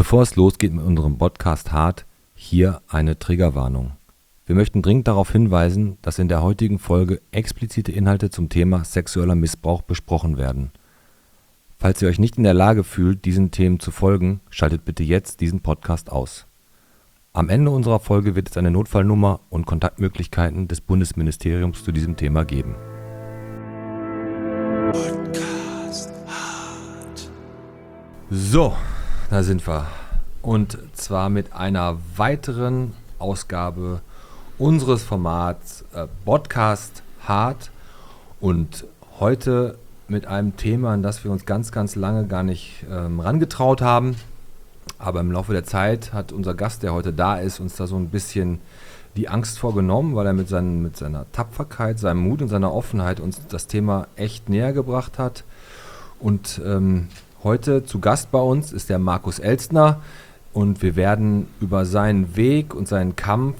Bevor es losgeht mit unserem Podcast Hart, hier eine Triggerwarnung. Wir möchten dringend darauf hinweisen, dass in der heutigen Folge explizite Inhalte zum Thema sexueller Missbrauch besprochen werden. Falls ihr euch nicht in der Lage fühlt, diesen Themen zu folgen, schaltet bitte jetzt diesen Podcast aus. Am Ende unserer Folge wird es eine Notfallnummer und Kontaktmöglichkeiten des Bundesministeriums zu diesem Thema geben. Podcast Hart. So, da sind wir. Und zwar mit einer weiteren Ausgabe unseres Formats Podcast Hart. Und heute mit einem Thema, an das wir uns ganz, ganz lange gar nicht rangetraut haben. Aber im Laufe der Zeit hat unser Gast, der heute da ist, uns da so ein bisschen die Angst vorgenommen, weil er mit seiner Tapferkeit, seinem Mut und seiner Offenheit uns das Thema echt näher gebracht hat. Und heute zu Gast bei uns ist der Markus Elstner und wir werden über seinen Weg und seinen Kampf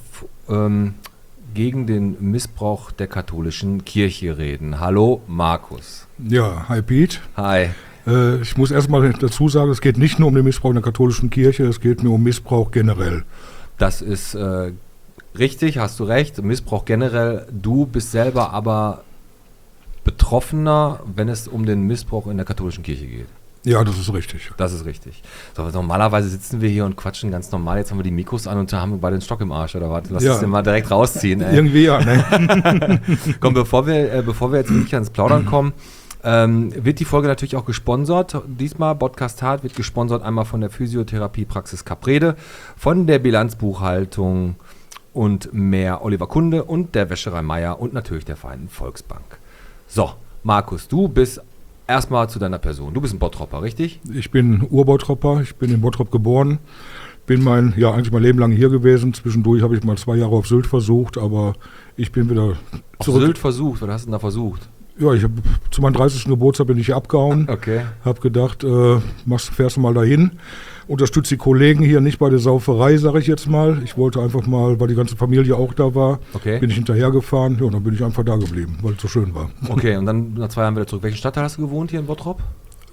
gegen den Missbrauch der katholischen Kirche reden. Hallo Markus. Ja, hi Pete. Hi. Ich muss erstmal dazu sagen, es geht nicht nur um den Missbrauch in der katholischen Kirche, es geht mir um Missbrauch generell. Das ist richtig, hast du recht, Missbrauch generell. Du bist selber aber Betroffener, wenn es um den Missbrauch in der katholischen Kirche geht. Ja, das ist richtig. Das ist richtig. So, normalerweise sitzen wir hier und quatschen ganz normal. Jetzt haben wir die Mikros an und da haben wir beide den Stock im Arsch, oder was? Lass uns den mal direkt rausziehen. Ey. Irgendwie ja, ne? Komm, bevor wir jetzt wirklich ans Plaudern kommen, wird die Folge natürlich auch gesponsert. Diesmal, Podcast Hart, wird gesponsert einmal von der Physiotherapiepraxis Caprede, von der Bilanzbuchhaltung und mehr Oliver Kunde und der Wäscherei Meier und natürlich der Vereinten Volksbank. So, Markus, du bist erstmal zu deiner Person. Du bist ein Bottropper, richtig? Ich bin Urbottropper, ich bin in Bottrop geboren, bin eigentlich mein Leben lang hier gewesen. Zwischendurch habe ich mal 2 Jahre auf Sylt versucht, aber ich bin wieder zurück. Auf Sylt versucht? Was hast du denn da versucht? Ja, zu meinem 30. Geburtstag bin ich hier abgehauen. Okay. Hab gedacht, fährst du mal dahin. Unterstütze die Kollegen hier nicht bei der Sauferei, sage ich jetzt mal. Ich wollte einfach mal, weil die ganze Familie auch da war, bin ich hinterhergefahren. Ja, und dann bin ich einfach da geblieben, weil es so schön war. Okay, und dann nach 2 Jahren wieder zurück. Welchen Stadtteil hast du gewohnt hier in Bottrop?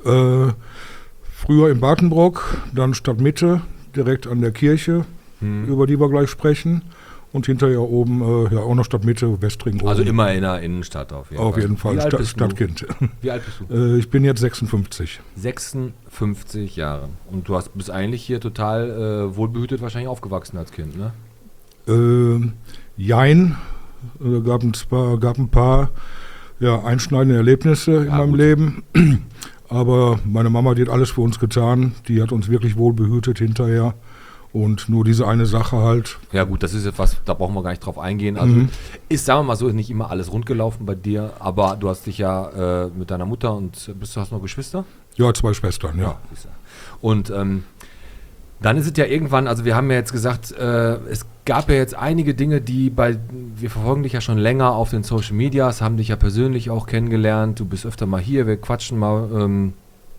Früher in Bartenbrock, dann Stadtmitte, direkt an der Kirche, über die wir gleich sprechen. Und hinterher oben, auch noch Stadtmitte, Westring oben. Also immer in der Innenstadt auf jeden Fall. Auf jeden Fall, Stadtkind. Wie alt bist du? Ich bin jetzt 56. 56 Jahre. Und du bist eigentlich hier total wohlbehütet wahrscheinlich aufgewachsen als Kind, ne? Jein. Gab ein paar einschneidende Erlebnisse in meinem Leben. Aber meine Mama, die hat alles für uns getan. Die hat uns wirklich wohlbehütet hinterher. Und nur diese eine Sache halt. Ja gut, das ist jetzt was, da brauchen wir gar nicht drauf eingehen. Also ist, sagen wir mal so, nicht immer alles rund gelaufen bei dir, aber du hast dich ja mit deiner Mutter und hast noch Geschwister? Ja, 2 Schwestern, ja. Und dann ist es ja irgendwann, also wir haben ja jetzt gesagt, es gab ja jetzt einige Dinge, wir verfolgen dich ja schon länger auf den Social Medias, haben dich ja persönlich auch kennengelernt, du bist öfter mal hier, wir quatschen mal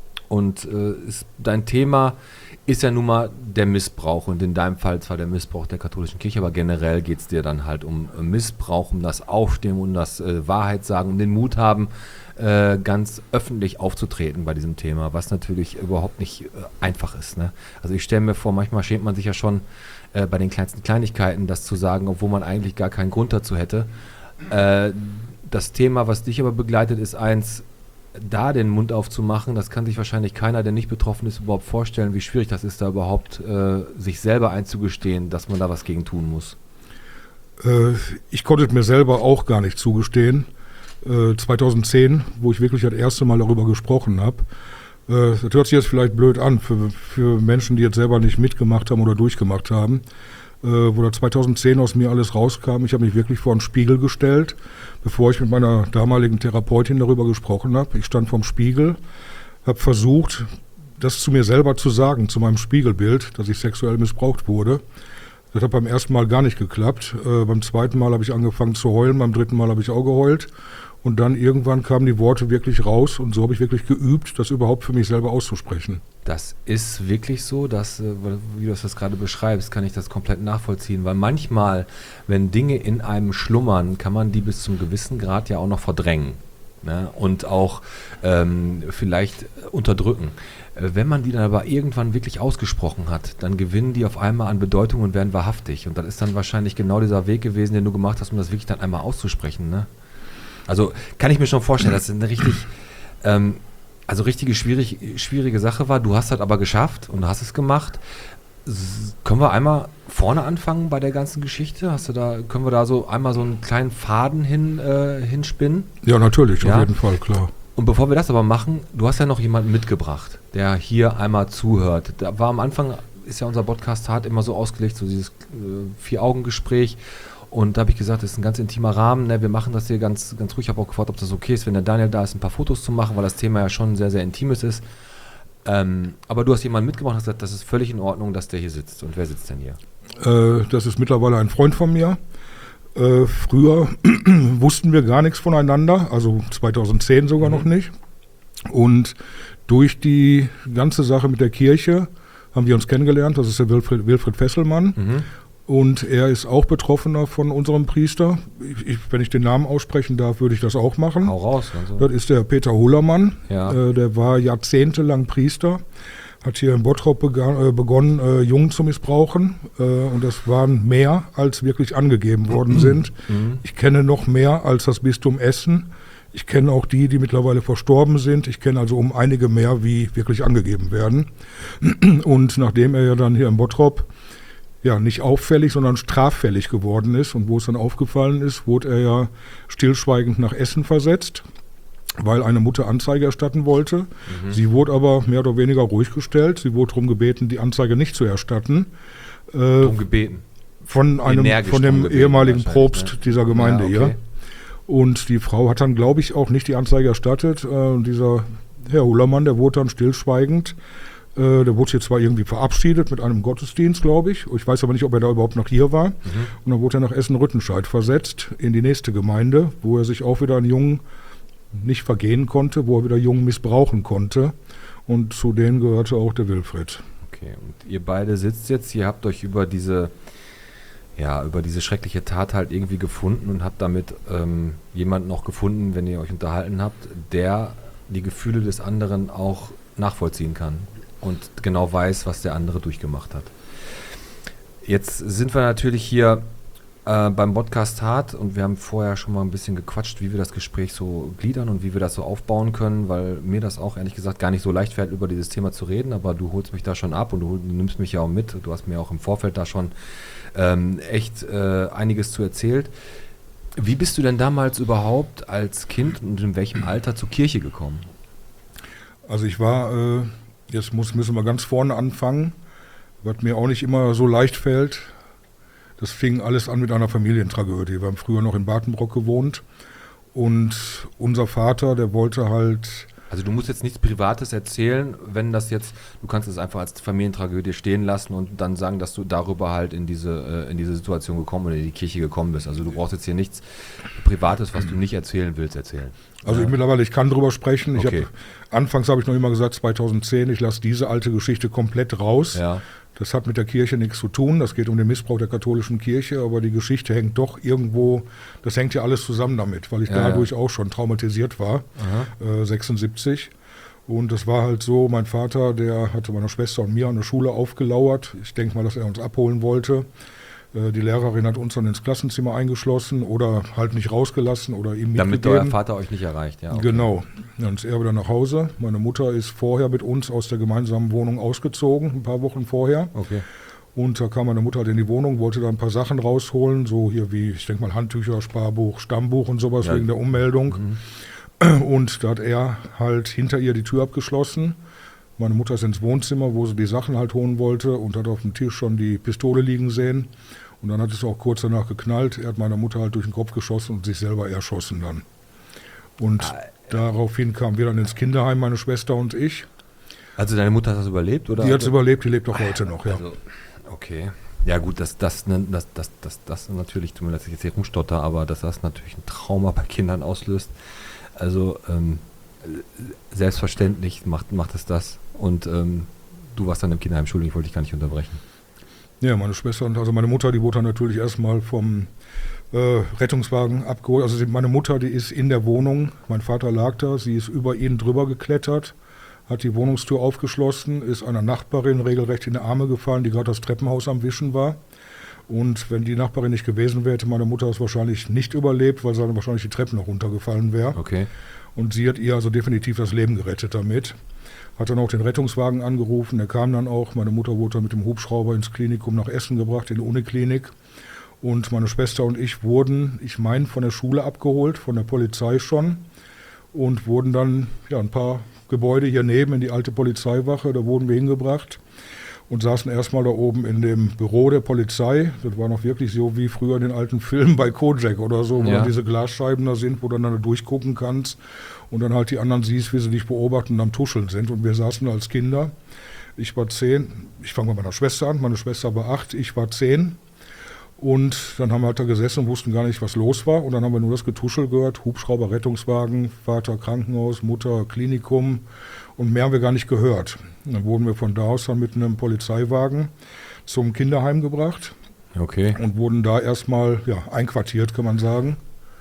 dein Thema ist ja nun mal der Missbrauch und in deinem Fall zwar der Missbrauch der katholischen Kirche, aber generell geht es dir dann halt um Missbrauch, um das Aufstehen, um das Wahrheit sagen, um den Mut haben, ganz öffentlich aufzutreten bei diesem Thema, was natürlich überhaupt nicht einfach ist. Ne? Also ich stelle mir vor, manchmal schämt man sich ja schon bei den kleinsten Kleinigkeiten, das zu sagen, obwohl man eigentlich gar keinen Grund dazu hätte. Das Thema, was dich aber begleitet, ist eins, da den Mund aufzumachen, das kann sich wahrscheinlich keiner, der nicht betroffen ist, überhaupt vorstellen, wie schwierig das ist, da überhaupt sich selber einzugestehen, dass man da was gegen tun muss. Ich konnte es mir selber auch gar nicht zugestehen. 2010, wo ich wirklich das erste Mal darüber gesprochen habe. Das hört sich jetzt vielleicht blöd an für Menschen, die jetzt selber nicht mitgemacht haben oder durchgemacht haben. Wo da 2010 aus mir alles rauskam. Ich habe mich wirklich vor einen Spiegel gestellt, bevor ich mit meiner damaligen Therapeutin darüber gesprochen habe. Ich stand vorm Spiegel, habe versucht, das zu mir selber zu sagen, zu meinem Spiegelbild, dass ich sexuell missbraucht wurde. Das hat beim ersten Mal gar nicht geklappt. Beim zweiten Mal habe ich angefangen zu heulen, beim dritten Mal habe ich auch geheult. Und dann irgendwann kamen die Worte wirklich raus und so habe ich wirklich geübt, das überhaupt für mich selber auszusprechen. Das ist wirklich so, dass, wie du das gerade beschreibst, kann ich das komplett nachvollziehen. Weil manchmal, wenn Dinge in einem schlummern, kann man die bis zum gewissen Grad ja auch noch verdrängen. ne? Und auch vielleicht unterdrücken. Wenn man die dann aber irgendwann wirklich ausgesprochen hat, dann gewinnen die auf einmal an Bedeutung und werden wahrhaftig. Und das ist dann wahrscheinlich genau dieser Weg gewesen, den du gemacht hast, um das wirklich dann einmal auszusprechen. Ne? Also kann ich mir schon vorstellen, dass es eine richtige schwierige Sache war. Du hast das aber geschafft und du hast es gemacht. Können wir einmal vorne anfangen bei der ganzen Geschichte? Können wir da so einmal so einen kleinen Faden hinspinnen? Ja, natürlich, auf jeden Fall, klar. Und bevor wir das aber machen, du hast ja noch jemanden mitgebracht, der hier einmal zuhört. Da war am Anfang, ist ja unser Podcast hart immer so ausgelegt, so dieses 4-Augen-Gespräch. Und da habe ich gesagt, das ist ein ganz intimer Rahmen. Ne? Wir machen das hier ganz, ganz ruhig. Ich habe auch gefragt, ob das okay ist, wenn der Daniel da ist, ein paar Fotos zu machen, weil das Thema ja schon sehr, sehr intimes ist. Aber du hast jemanden mitgebracht und hast gesagt, das ist völlig in Ordnung, dass der hier sitzt. Und wer sitzt denn hier? Das ist mittlerweile ein Freund von mir. Früher wussten wir gar nichts voneinander, also 2010 sogar noch nicht. Und durch die ganze Sache mit der Kirche haben wir uns kennengelernt. Das ist der Wilfried Fesselmann. Und er ist auch Betroffener von unserem Priester. Wenn ich den Namen aussprechen darf, würde ich das auch machen. Hau raus. Also. Das ist der Peter Hohlermann. Ja. Der war jahrzehntelang Priester. Hat hier in Bottrop begonnen, Jungen zu missbrauchen. Und das waren mehr, als wirklich angegeben worden sind. Ich kenne noch mehr als das Bistum Essen. Ich kenne auch die mittlerweile verstorben sind. Ich kenne also um einige mehr, wie wirklich angegeben werden. Und nachdem er ja dann hier in Bottrop nicht auffällig, sondern straffällig geworden ist und wo es dann aufgefallen ist, wurde er ja stillschweigend nach Essen versetzt, weil eine Mutter Anzeige erstatten wollte. Sie wurde aber mehr oder weniger ruhig gestellt. Sie wurde darum gebeten, die Anzeige nicht zu erstatten. Darum gebeten? Von dem ehemaligen Propst dieser Gemeinde hier. Und die Frau hat dann, glaube ich, auch nicht die Anzeige erstattet. Dieser Herr Hohlermann, der wurde dann stillschweigend. Der wurde hier zwar irgendwie verabschiedet mit einem Gottesdienst, glaube ich. Ich weiß aber nicht, ob er da überhaupt noch hier war. Und dann wurde er nach Essen-Rüttenscheid versetzt in die nächste Gemeinde, wo er sich auch wieder einen Jungen nicht vergehen konnte, wo er wieder Jungen missbrauchen konnte. Und zu denen gehörte auch der Wilfried. Okay, und ihr beide sitzt jetzt, ihr habt euch über diese schreckliche Tat halt irgendwie gefunden und habt damit jemanden noch gefunden, wenn ihr euch unterhalten habt, der die Gefühle des anderen auch nachvollziehen kann und genau weiß, was der andere durchgemacht hat. Jetzt sind wir natürlich hier beim Podcast hart und wir haben vorher schon mal ein bisschen gequatscht, wie wir das Gespräch so gliedern und wie wir das so aufbauen können, weil mir das auch ehrlich gesagt gar nicht so leicht fällt, über dieses Thema zu reden, aber du holst mich da schon ab und du nimmst mich ja auch mit. Du hast mir auch im Vorfeld da schon einiges zu erzählt. Wie bist du denn damals überhaupt als Kind und in welchem Alter zur Kirche gekommen? Also ich war, müssen wir ganz vorne anfangen, was mir auch nicht immer so leicht fällt. Das fing alles an mit einer Familientragödie. Wir haben früher noch in Bartenbrock gewohnt und unser Vater, der wollte halt... Also du musst jetzt nichts Privates erzählen, wenn das jetzt, du kannst es einfach als Familientragödie stehen lassen und dann sagen, dass du darüber halt in diese Situation gekommen oder in die Kirche gekommen bist. Also du brauchst jetzt hier nichts Privates, was du nicht erzählen willst, erzählen. Also ich kann drüber sprechen. Okay. Anfangs habe ich noch immer gesagt, 2010, ich lasse diese alte Geschichte komplett raus. Ja. Das hat mit der Kirche nichts zu tun. Das geht um den Missbrauch der katholischen Kirche, aber die Geschichte hängt doch irgendwo, das hängt ja alles zusammen damit, weil ich dadurch auch schon traumatisiert war, 76. Und das war halt so, mein Vater, der hatte meiner Schwester und mir an der Schule aufgelauert. Ich denke mal, dass er uns abholen wollte. Die Lehrerin hat uns dann ins Klassenzimmer eingeschlossen oder halt nicht rausgelassen oder ihm mitgegeben. Damit euer Vater euch nicht erreicht, ja. Okay. Genau. Dann ist er wieder nach Hause. Meine Mutter ist vorher mit uns aus der gemeinsamen Wohnung ausgezogen, ein paar Wochen vorher. Okay. Und da kam meine Mutter halt in die Wohnung, wollte da ein paar Sachen rausholen, so hier wie, ich denke mal, Handtücher, Sparbuch, Stammbuch und sowas wegen der Ummeldung. Und da hat er halt hinter ihr die Tür abgeschlossen. Meine Mutter ist ins Wohnzimmer, wo sie die Sachen halt holen wollte und hat auf dem Tisch schon die Pistole liegen sehen. Und dann hat es auch kurz danach geknallt. Er hat meiner Mutter halt durch den Kopf geschossen und sich selber erschossen dann. Und daraufhin kamen wir dann ins Kinderheim, meine Schwester und ich. Also deine Mutter hat das überlebt, oder? Die hat es überlebt, die lebt auch heute noch, ja. Also, okay. Ja gut, das natürlich, tut mir leid, dass ich jetzt hier rumstotter, aber dass das natürlich ein Trauma bei Kindern auslöst. Also selbstverständlich macht es das. Und du warst dann im Kinderheim, Entschuldigung, ich wollte dich gar nicht unterbrechen. Ja, meine Schwester und also meine Mutter, die wurde dann natürlich erstmal vom Rettungswagen abgeholt. Also meine Mutter, die ist in der Wohnung, mein Vater lag da, sie ist über ihn drüber geklettert, hat die Wohnungstür aufgeschlossen, ist einer Nachbarin regelrecht in die Arme gefallen, die gerade das Treppenhaus am Wischen war. Und wenn die Nachbarin nicht gewesen wäre, hätte meine Mutter es wahrscheinlich nicht überlebt, weil sie dann wahrscheinlich die Treppen noch runtergefallen wäre. Okay. Und sie hat ihr also definitiv das Leben gerettet damit. Hat dann auch den Rettungswagen angerufen, der kam dann auch. Meine Mutter wurde dann mit dem Hubschrauber ins Klinikum nach Essen gebracht, in die Uniklinik. Und meine Schwester und ich wurden, ich meine, von der Schule abgeholt, von der Polizei schon. Und wurden dann ein paar Gebäude hier neben in die alte Polizeiwache, da wurden wir hingebracht. Und saßen erstmal da oben in dem Büro der Polizei. Das war noch wirklich so wie früher in den alten Filmen bei Kojak oder so, wo dann diese Glasscheiben da sind, wo du dann da durchgucken kannst und dann halt die anderen siehst, wie sie dich beobachten und am Tuscheln sind. Und wir saßen da als Kinder. Ich war 10, ich fange mit meiner Schwester an, meine Schwester war 8, ich war 10. Und dann haben wir halt da gesessen und wussten gar nicht, was los war. Und dann haben wir nur das Getuschel gehört, Hubschrauber, Rettungswagen, Vater Krankenhaus, Mutter Klinikum. Und mehr haben wir gar nicht gehört. Und dann wurden wir von da aus dann mit einem Polizeiwagen zum Kinderheim gebracht. Okay. Und wurden da erstmal einquartiert, kann man sagen.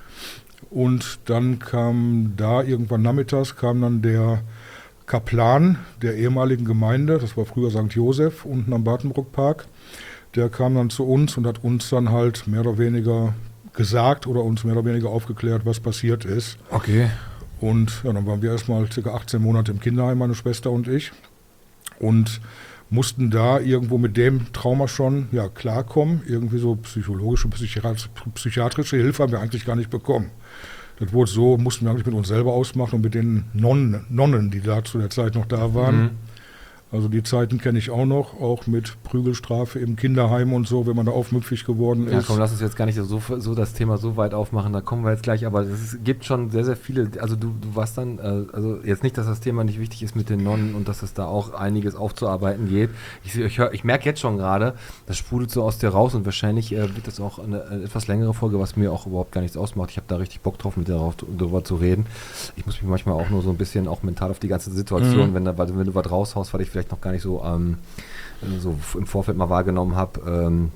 Und dann kam da irgendwann nachmittags, kam dann der Kaplan der ehemaligen Gemeinde, das war früher St. Joseph, unten am Bartenbruckpark. Der kam dann zu uns und hat uns dann halt mehr oder weniger gesagt oder uns mehr oder weniger aufgeklärt, was passiert ist. Okay. Und dann waren wir erstmal ca. 18 Monate im Kinderheim, meine Schwester und ich. Und mussten da irgendwo mit dem Trauma schon klarkommen. Irgendwie so psychologische, psychiatrische Hilfe haben wir eigentlich gar nicht bekommen. Das wurde so, mussten wir eigentlich mit uns selber ausmachen und mit den Nonnen, die da zu der Zeit noch da waren. Mhm. Also die Zeiten kenne ich auch mit Prügelstrafe im Kinderheim und so, wenn man da aufmüpfig geworden ist. Ja, komm, lass uns jetzt gar nicht so das Thema so weit aufmachen, da kommen wir jetzt gleich, aber es gibt schon sehr, sehr viele, also du warst dann, also jetzt nicht, dass das Thema nicht wichtig ist mit den Nonnen und dass es da auch einiges aufzuarbeiten geht. Ich merke jetzt schon gerade, das sprudelt so aus dir raus und wahrscheinlich wird das auch eine etwas längere Folge, was mir auch überhaupt gar nichts ausmacht. Ich habe da richtig Bock drauf, mit dir darüber zu reden. Ich muss mich manchmal auch nur so ein bisschen auch mental auf die ganze Situation, wenn du was raushaust, weil ich vielleicht noch gar nicht so, so im Vorfeld mal wahrgenommen habe.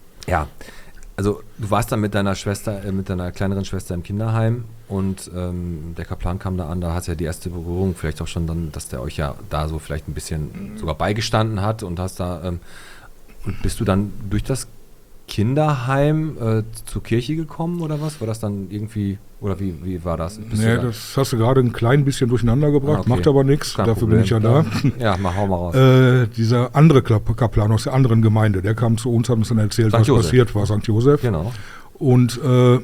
Also du warst dann mit deiner Schwester, mit deiner kleineren Schwester im Kinderheim und der Kaplan kam da an, da hast du ja die erste Berührung, vielleicht auch schon dann, dass der euch ja da so vielleicht ein bisschen sogar beigestanden hat und hast da, und bist du dann durch das Kinderheim zur Kirche gekommen oder was? War das dann irgendwie, oder wie war das? Nee, das hast du gerade ein klein bisschen durcheinander gebracht, macht aber nichts, dafür Problem. Bin ich ja da. Ja, hau mal raus. Dieser andere Kaplan aus der anderen Gemeinde, der kam zu uns, hat uns dann erzählt, was passiert war, St. Joseph. Genau. Und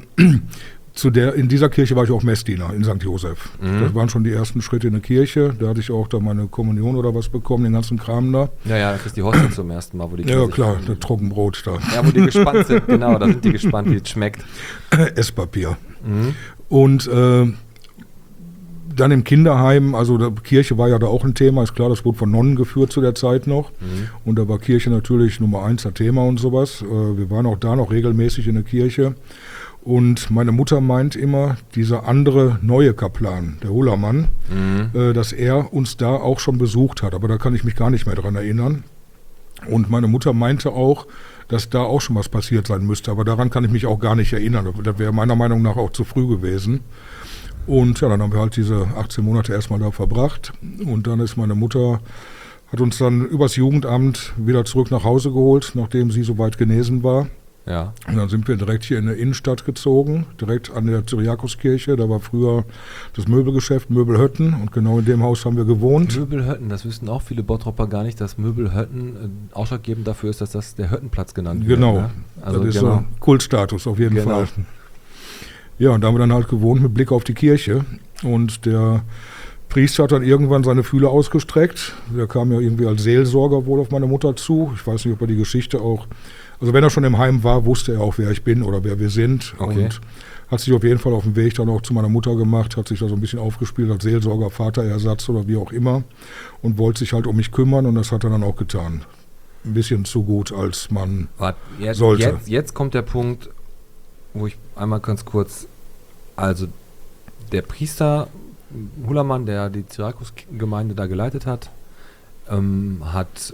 in dieser Kirche war ich auch Messdiener in St. Joseph. Mhm. Das waren schon die ersten Schritte in der Kirche. Da hatte ich auch da meine Kommunion oder was bekommen, den ganzen Kram da. Ja, das ist die Hostie zum ersten Mal, wo die Ja, klar, das Trockenbrot da. Ja, wo die gespannt sind, genau, da sind die gespannt, wie es schmeckt. Esspapier. Mhm. Und dann im Kinderheim, also die Kirche war ja da auch ein Thema, ist klar, das wurde von Nonnen geführt zu der Zeit noch. Mhm. Und da war Kirche natürlich Nummer 1 das Thema und sowas. Wir waren auch da noch regelmäßig in der Kirche. Und meine Mutter meint immer, dieser andere neue Kaplan, der Hullermann, dass er uns da auch schon besucht hat. Aber da kann ich mich gar nicht mehr dran erinnern. Und meine Mutter meinte auch, dass da auch schon was passiert sein müsste. Aber daran kann ich mich auch gar nicht erinnern. Das wäre meiner Meinung nach auch zu früh gewesen. Und ja, dann haben wir halt diese 18 Monate erstmal da verbracht. Und dann ist meine Mutter, hat uns dann übers Jugendamt wieder zurück nach Hause geholt, nachdem sie soweit genesen war. Ja. Und dann sind wir direkt hier in der Innenstadt gezogen, direkt an der Cyriakuskirche. Da war früher das Möbelgeschäft Möbelhötten und genau in dem Haus haben wir gewohnt. Möbelhötten, das wüssten auch viele Bottropper gar nicht, dass Möbelhötten ausschlaggebend dafür ist, dass das der Höttenplatz genannt wird. Genau, ne? Also das ist so Kultstatus auf jeden Fall. Ja, und da haben wir dann halt gewohnt mit Blick auf die Kirche. Und der Priester hat dann irgendwann seine Fühler ausgestreckt. Der kam ja irgendwie als Seelsorger wohl auf meine Mutter zu. Ich weiß nicht, ob er die Geschichte auch... Also wenn er schon im Heim war, wusste er auch, wer ich bin oder wer wir sind. Okay. Und hat sich auf jeden Fall auf dem Weg dann auch zu meiner Mutter gemacht, hat sich da so ein bisschen aufgespielt als Seelsorger, Vaterersatz oder wie auch immer und wollte sich halt um mich kümmern und das hat er dann auch getan. Ein bisschen zu gut, als man sollte. Jetzt kommt der Punkt, wo ich einmal ganz kurz, also der Priester Hullermann, der die Cyriakusgemeinde da geleitet hat, hat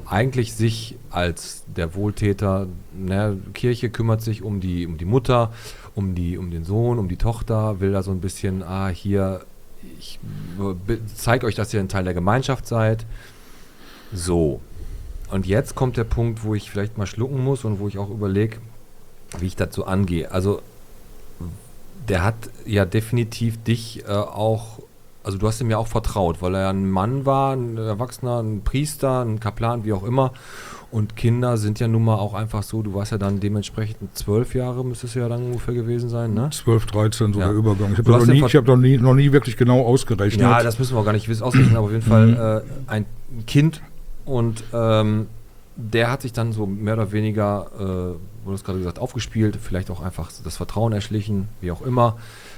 eigentlich sich als der Wohltäter, Kirche kümmert sich um die Mutter, um den Sohn, um die Tochter, will da so ein bisschen, hier, ich zeige euch, dass ihr ein Teil der Gemeinschaft seid. So. Und jetzt kommt der Punkt, wo ich vielleicht mal schlucken muss und wo ich auch überlege, wie ich dazu angehe. Also, der hat ja definitiv dich auch, also du hast ihm ja auch vertraut, weil er ja ein Mann war, ein Erwachsener, ein Priester, ein Kaplan, wie auch immer. Und Kinder sind ja nun mal auch einfach so, du warst ja dann dementsprechend 12 Jahre, müsste es ja dann ungefähr gewesen sein, ne? 12, 13, so der Übergang. Ich Du habe noch nie wirklich genau ausgerechnet. Ja, das müssen wir auch gar nicht ausrechnen, aber auf jeden Fall ein Kind und der hat sich dann so mehr oder weniger, du hast gerade gesagt, aufgespielt, vielleicht auch einfach das Vertrauen erschlichen, wie auch immer.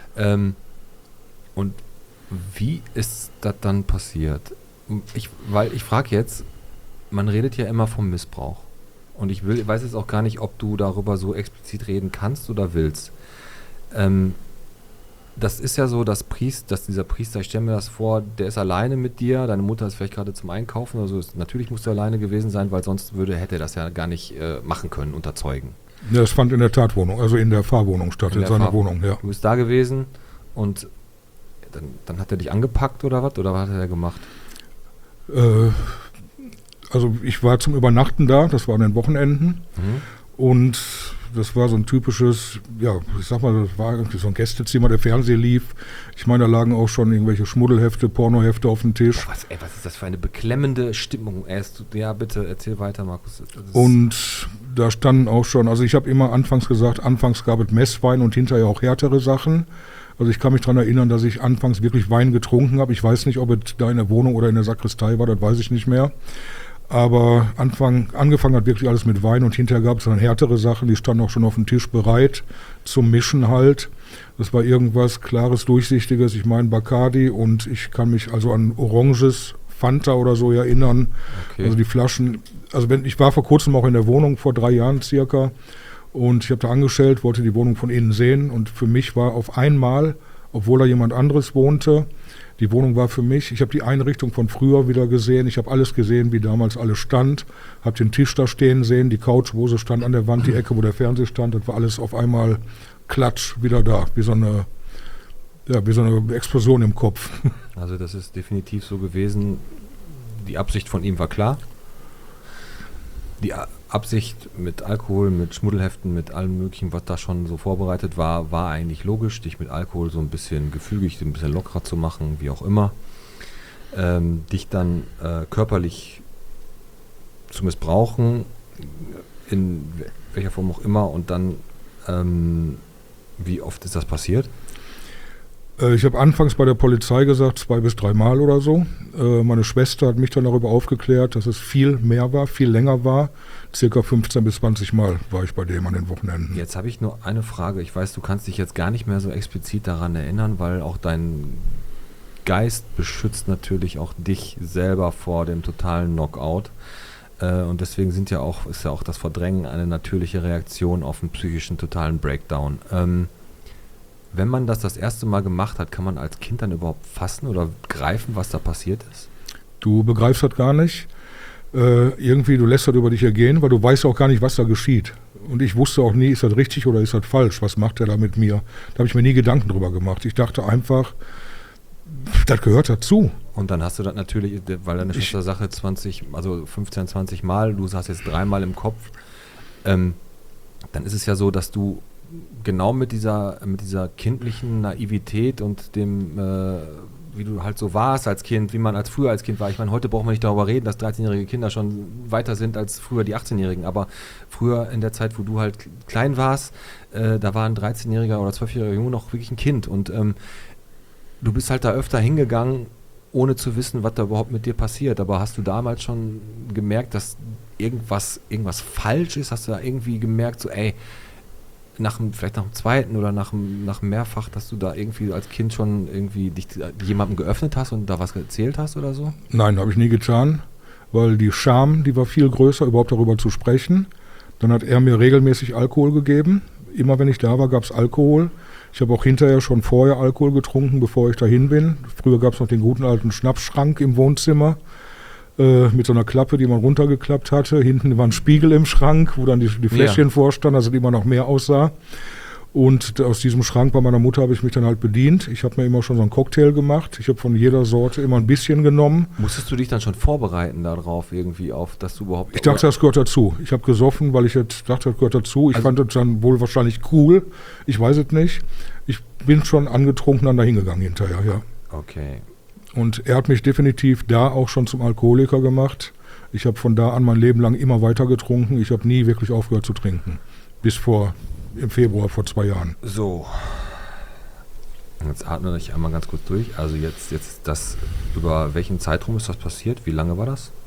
Und wie ist das dann passiert? Weil ich frage jetzt, man redet ja immer vom Missbrauch. Und ich weiß jetzt auch gar nicht, ob du darüber so explizit reden kannst oder willst. Das ist ja so, dass dieser Priester, ich stelle mir das vor, der ist alleine mit dir, deine Mutter ist vielleicht gerade zum Einkaufen oder so. Natürlich musst du alleine gewesen sein, weil sonst hätte er das ja gar nicht machen können unter Zeugen. Ja, das fand in der Tatwohnung, also in der Fahrwohnung statt, in seiner Wohnung, ja. Du bist da gewesen und dann hat er dich angepackt oder was? Oder was hat er gemacht? Also ich war zum Übernachten da, das war an den Wochenenden und das war so ein typisches, ja, ich sag mal, das war irgendwie so ein Gästezimmer, der Fernseher lief. Ich meine, da lagen auch schon irgendwelche Schmuddelhefte, Pornohefte auf dem Tisch. Was ist das für eine beklemmende Stimmung? Ja, bitte, erzähl weiter, Markus. Und da standen auch schon, also ich habe immer anfangs gesagt, anfangs gab es Messwein und hinterher auch härtere Sachen. Also ich kann mich daran erinnern, dass ich anfangs wirklich Wein getrunken habe. Ich weiß nicht, ob es da in der Wohnung oder in der Sakristei war, das weiß ich nicht mehr. Aber angefangen hat wirklich alles mit Wein und hinterher gab es dann härtere Sachen, die standen auch schon auf dem Tisch bereit zum Mischen halt. Das war irgendwas Klares, Durchsichtiges, ich meine Bacardi und ich kann mich also an Oranges, Fanta oder so erinnern. Okay. Also die Flaschen, also ich war vor kurzem auch in der Wohnung, vor 3 Jahren circa, und ich habe da angestellt, wollte die Wohnung von innen sehen und für mich war auf einmal, obwohl da jemand anderes wohnte, die Wohnung war für mich, ich habe die Einrichtung von früher wieder gesehen, ich habe alles gesehen, wie damals alles stand, habe den Tisch da stehen sehen, die Couch, wo sie stand an der Wand, die Ecke, wo der Fernseher stand, das war alles auf einmal klatsch wieder da, wie so eine Explosion im Kopf. Also das ist definitiv so gewesen, die Absicht von ihm war klar. Die Absicht mit Alkohol, mit Schmuddelheften, mit allem möglichen, was da schon so vorbereitet war, war eigentlich logisch, dich mit Alkohol so ein bisschen gefügig, ein bisschen lockerer zu machen, wie auch immer. Dich dann körperlich zu missbrauchen, in welcher Form auch immer, und dann, wie oft ist das passiert? Ich habe anfangs bei der Polizei gesagt, 2 bis 3 Mal oder so. Meine Schwester hat mich dann darüber aufgeklärt, dass es viel mehr war, viel länger war. Circa 15 bis 20 Mal war ich bei dem an den Wochenenden. Jetzt habe ich nur eine Frage. Ich weiß, du kannst dich jetzt gar nicht mehr so explizit daran erinnern, weil auch dein Geist beschützt natürlich auch dich selber vor dem totalen Knockout. Und deswegen ist ja auch das Verdrängen eine natürliche Reaktion auf einen psychischen totalen Breakdown. Wenn man das erste Mal gemacht hat, kann man als Kind dann überhaupt fassen oder greifen, was da passiert ist? Du begreifst das gar nicht. Irgendwie, du lässt das über dich ergehen, weil du weißt auch gar nicht, was da geschieht. Und ich wusste auch nie, ist das richtig oder ist das falsch? Was macht er da mit mir? Da habe ich mir nie Gedanken drüber gemacht. Ich dachte einfach, das gehört dazu. Und dann hast du das natürlich, weil deine Schwester Sache 15, 20 Mal, du sagst jetzt 3 Mal im Kopf, dann ist es ja so, dass du genau mit dieser kindlichen Naivität und dem, wie du halt so warst als Kind, wie man früher als Kind war. Ich meine, heute braucht man nicht darüber reden, dass 13-jährige Kinder schon weiter sind als früher die 18-Jährigen. Aber früher in der Zeit, wo du halt klein warst, da war ein 13-jähriger oder 12-jähriger Junge noch wirklich ein Kind. Und du bist halt da öfter hingegangen, ohne zu wissen, was da überhaupt mit dir passiert. Aber hast du damals schon gemerkt, dass irgendwas falsch ist? Hast du da irgendwie gemerkt, so vielleicht nach dem zweiten oder nach mehrfach, dass du da irgendwie als Kind schon irgendwie dich jemandem geöffnet hast und da was erzählt hast oder so? Nein, habe ich nie getan, weil die Scham, die war viel größer, überhaupt darüber zu sprechen. Dann hat er mir regelmäßig Alkohol gegeben. Immer wenn ich da war, gab es Alkohol. Ich habe auch hinterher schon vorher Alkohol getrunken, bevor ich dahin bin. Früher gab es noch den guten alten Schnapsschrank im Wohnzimmer. mit so einer Klappe, die man runtergeklappt hatte. Hinten war ein Spiegel im Schrank, wo dann die Fläschchen vorstanden, also die immer noch mehr aussah. Und aus diesem Schrank bei meiner Mutter habe ich mich dann halt bedient. Ich habe mir immer schon so einen Cocktail gemacht. Ich habe von jeder Sorte immer ein bisschen genommen. Musstest du dich dann schon vorbereiten darauf irgendwie auf, dass du überhaupt... Ich dachte, das gehört dazu. Ich habe gesoffen, weil ich jetzt dachte, das gehört dazu. Ich fand das dann wohl wahrscheinlich cool. Ich weiß es nicht. Ich bin schon angetrunken dann da hingegangen hinterher, ja. Okay. Und er hat mich definitiv da auch schon zum Alkoholiker gemacht. Ich habe von da an mein Leben lang immer weiter getrunken. Ich habe nie wirklich aufgehört zu trinken. Bis im Februar vor 2 Jahren. So. Jetzt atme ich einmal ganz kurz durch. Also jetzt das, über welchen Zeitraum ist das passiert? Wie lange war das?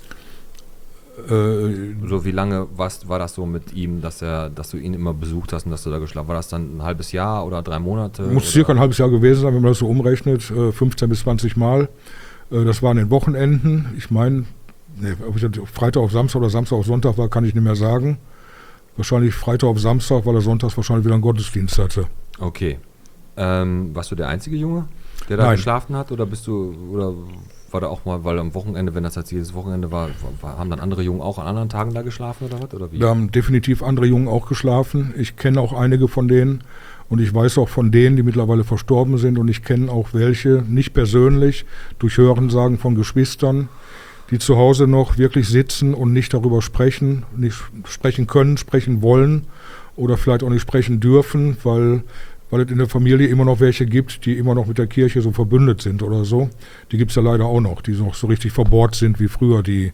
So wie lange war das so mit ihm, dass du ihn immer besucht hast und dass du da geschlafen hast? War das dann ein halbes Jahr oder 3 Monate? Muss circa ein halbes Jahr gewesen sein, wenn man das so umrechnet. 15 bis 20 Mal. Das waren den Wochenenden. Ich meine, ob ich Freitag auf Samstag oder Samstag auf Sonntag war, kann ich nicht mehr sagen. Wahrscheinlich Freitag auf Samstag, weil er sonntags wahrscheinlich wieder einen Gottesdienst hatte. Okay. Warst du der einzige Junge, der da Nein. geschlafen hat? Oder war da auch mal, weil am Wochenende, wenn das jetzt jedes Wochenende war, haben dann andere Jungen auch an anderen Tagen da geschlafen oder was? Oder wie? Da haben definitiv andere Jungen auch geschlafen. Ich kenne auch einige von denen. Und ich weiß auch von denen, die mittlerweile verstorben sind. Und ich kenne auch welche, nicht persönlich, durch Hörensagen von Geschwistern, die zu Hause noch wirklich sitzen und nicht darüber sprechen, nicht sprechen können, sprechen wollen oder vielleicht auch nicht sprechen dürfen, weil es in der Familie immer noch welche gibt, die immer noch mit der Kirche so verbündet sind oder so. Die gibt es ja leider auch noch, die noch so richtig verbohrt sind wie früher, diese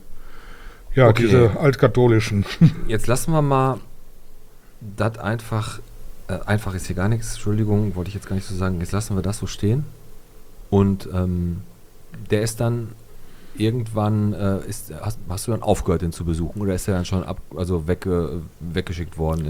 altkatholischen. Jetzt lassen wir mal das einfach ist hier gar nichts, Entschuldigung, wollte ich jetzt gar nicht so sagen, jetzt lassen wir das so stehen und der ist dann irgendwann, hast du dann aufgehört, ihn zu besuchen oder ist er dann schon weggeschickt worden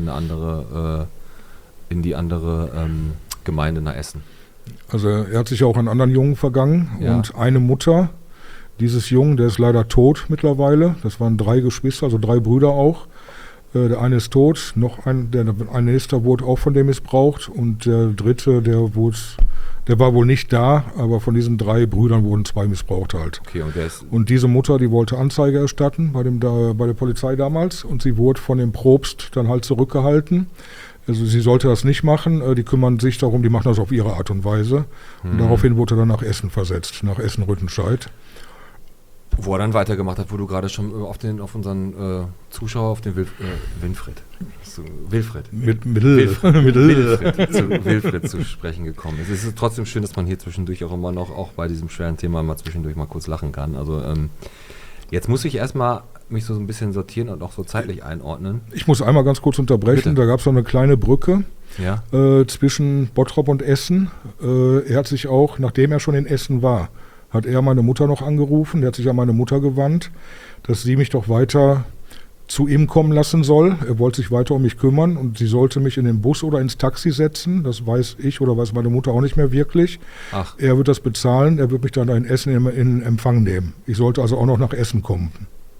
in die andere Gemeinde nach Essen? Also er hat sich auch an anderen Jungen vergangen und eine Mutter dieses Jungen, der ist leider tot mittlerweile. Das waren 3 Geschwister, also 3 Brüder auch. Der eine ist tot, der nächste wurde auch von dem missbraucht und der dritte, der war wohl nicht da, aber von diesen 3 Brüdern wurden 2 missbraucht halt. Okay, und diese Mutter, die wollte Anzeige erstatten bei der Polizei damals und sie wurde von dem Propst dann halt zurückgehalten. Also sie sollte das nicht machen, die kümmern sich darum, die machen das auf ihre Art und Weise. Und daraufhin wurde er dann nach Essen versetzt, nach Essen-Rüttenscheid. Wo er dann weitergemacht hat, wo du gerade schon auf unseren Zuschauer, auf den Wilfried zu sprechen gekommen ist. Es ist trotzdem schön, dass man hier zwischendurch auch immer noch, auch bei diesem schweren Thema mal zwischendurch mal kurz lachen kann. Also jetzt muss ich erstmal mich so ein bisschen sortieren und auch so zeitlich einordnen. Ich muss einmal ganz kurz unterbrechen, Bitte. Da gab es so eine kleine Brücke Ja. Zwischen Bottrop und Essen. Er hat sich auch, nachdem er schon in Essen war, hat er meine Mutter noch angerufen, der hat sich an meine Mutter gewandt, dass sie mich doch weiter zu ihm kommen lassen soll. Er wollte sich weiter um mich kümmern und sie sollte mich in den Bus oder ins Taxi setzen. Das weiß ich oder weiß meine Mutter auch nicht mehr wirklich. Ach. Er wird das bezahlen, er wird mich dann in Essen in Empfang nehmen. Ich sollte also auch noch nach Essen kommen.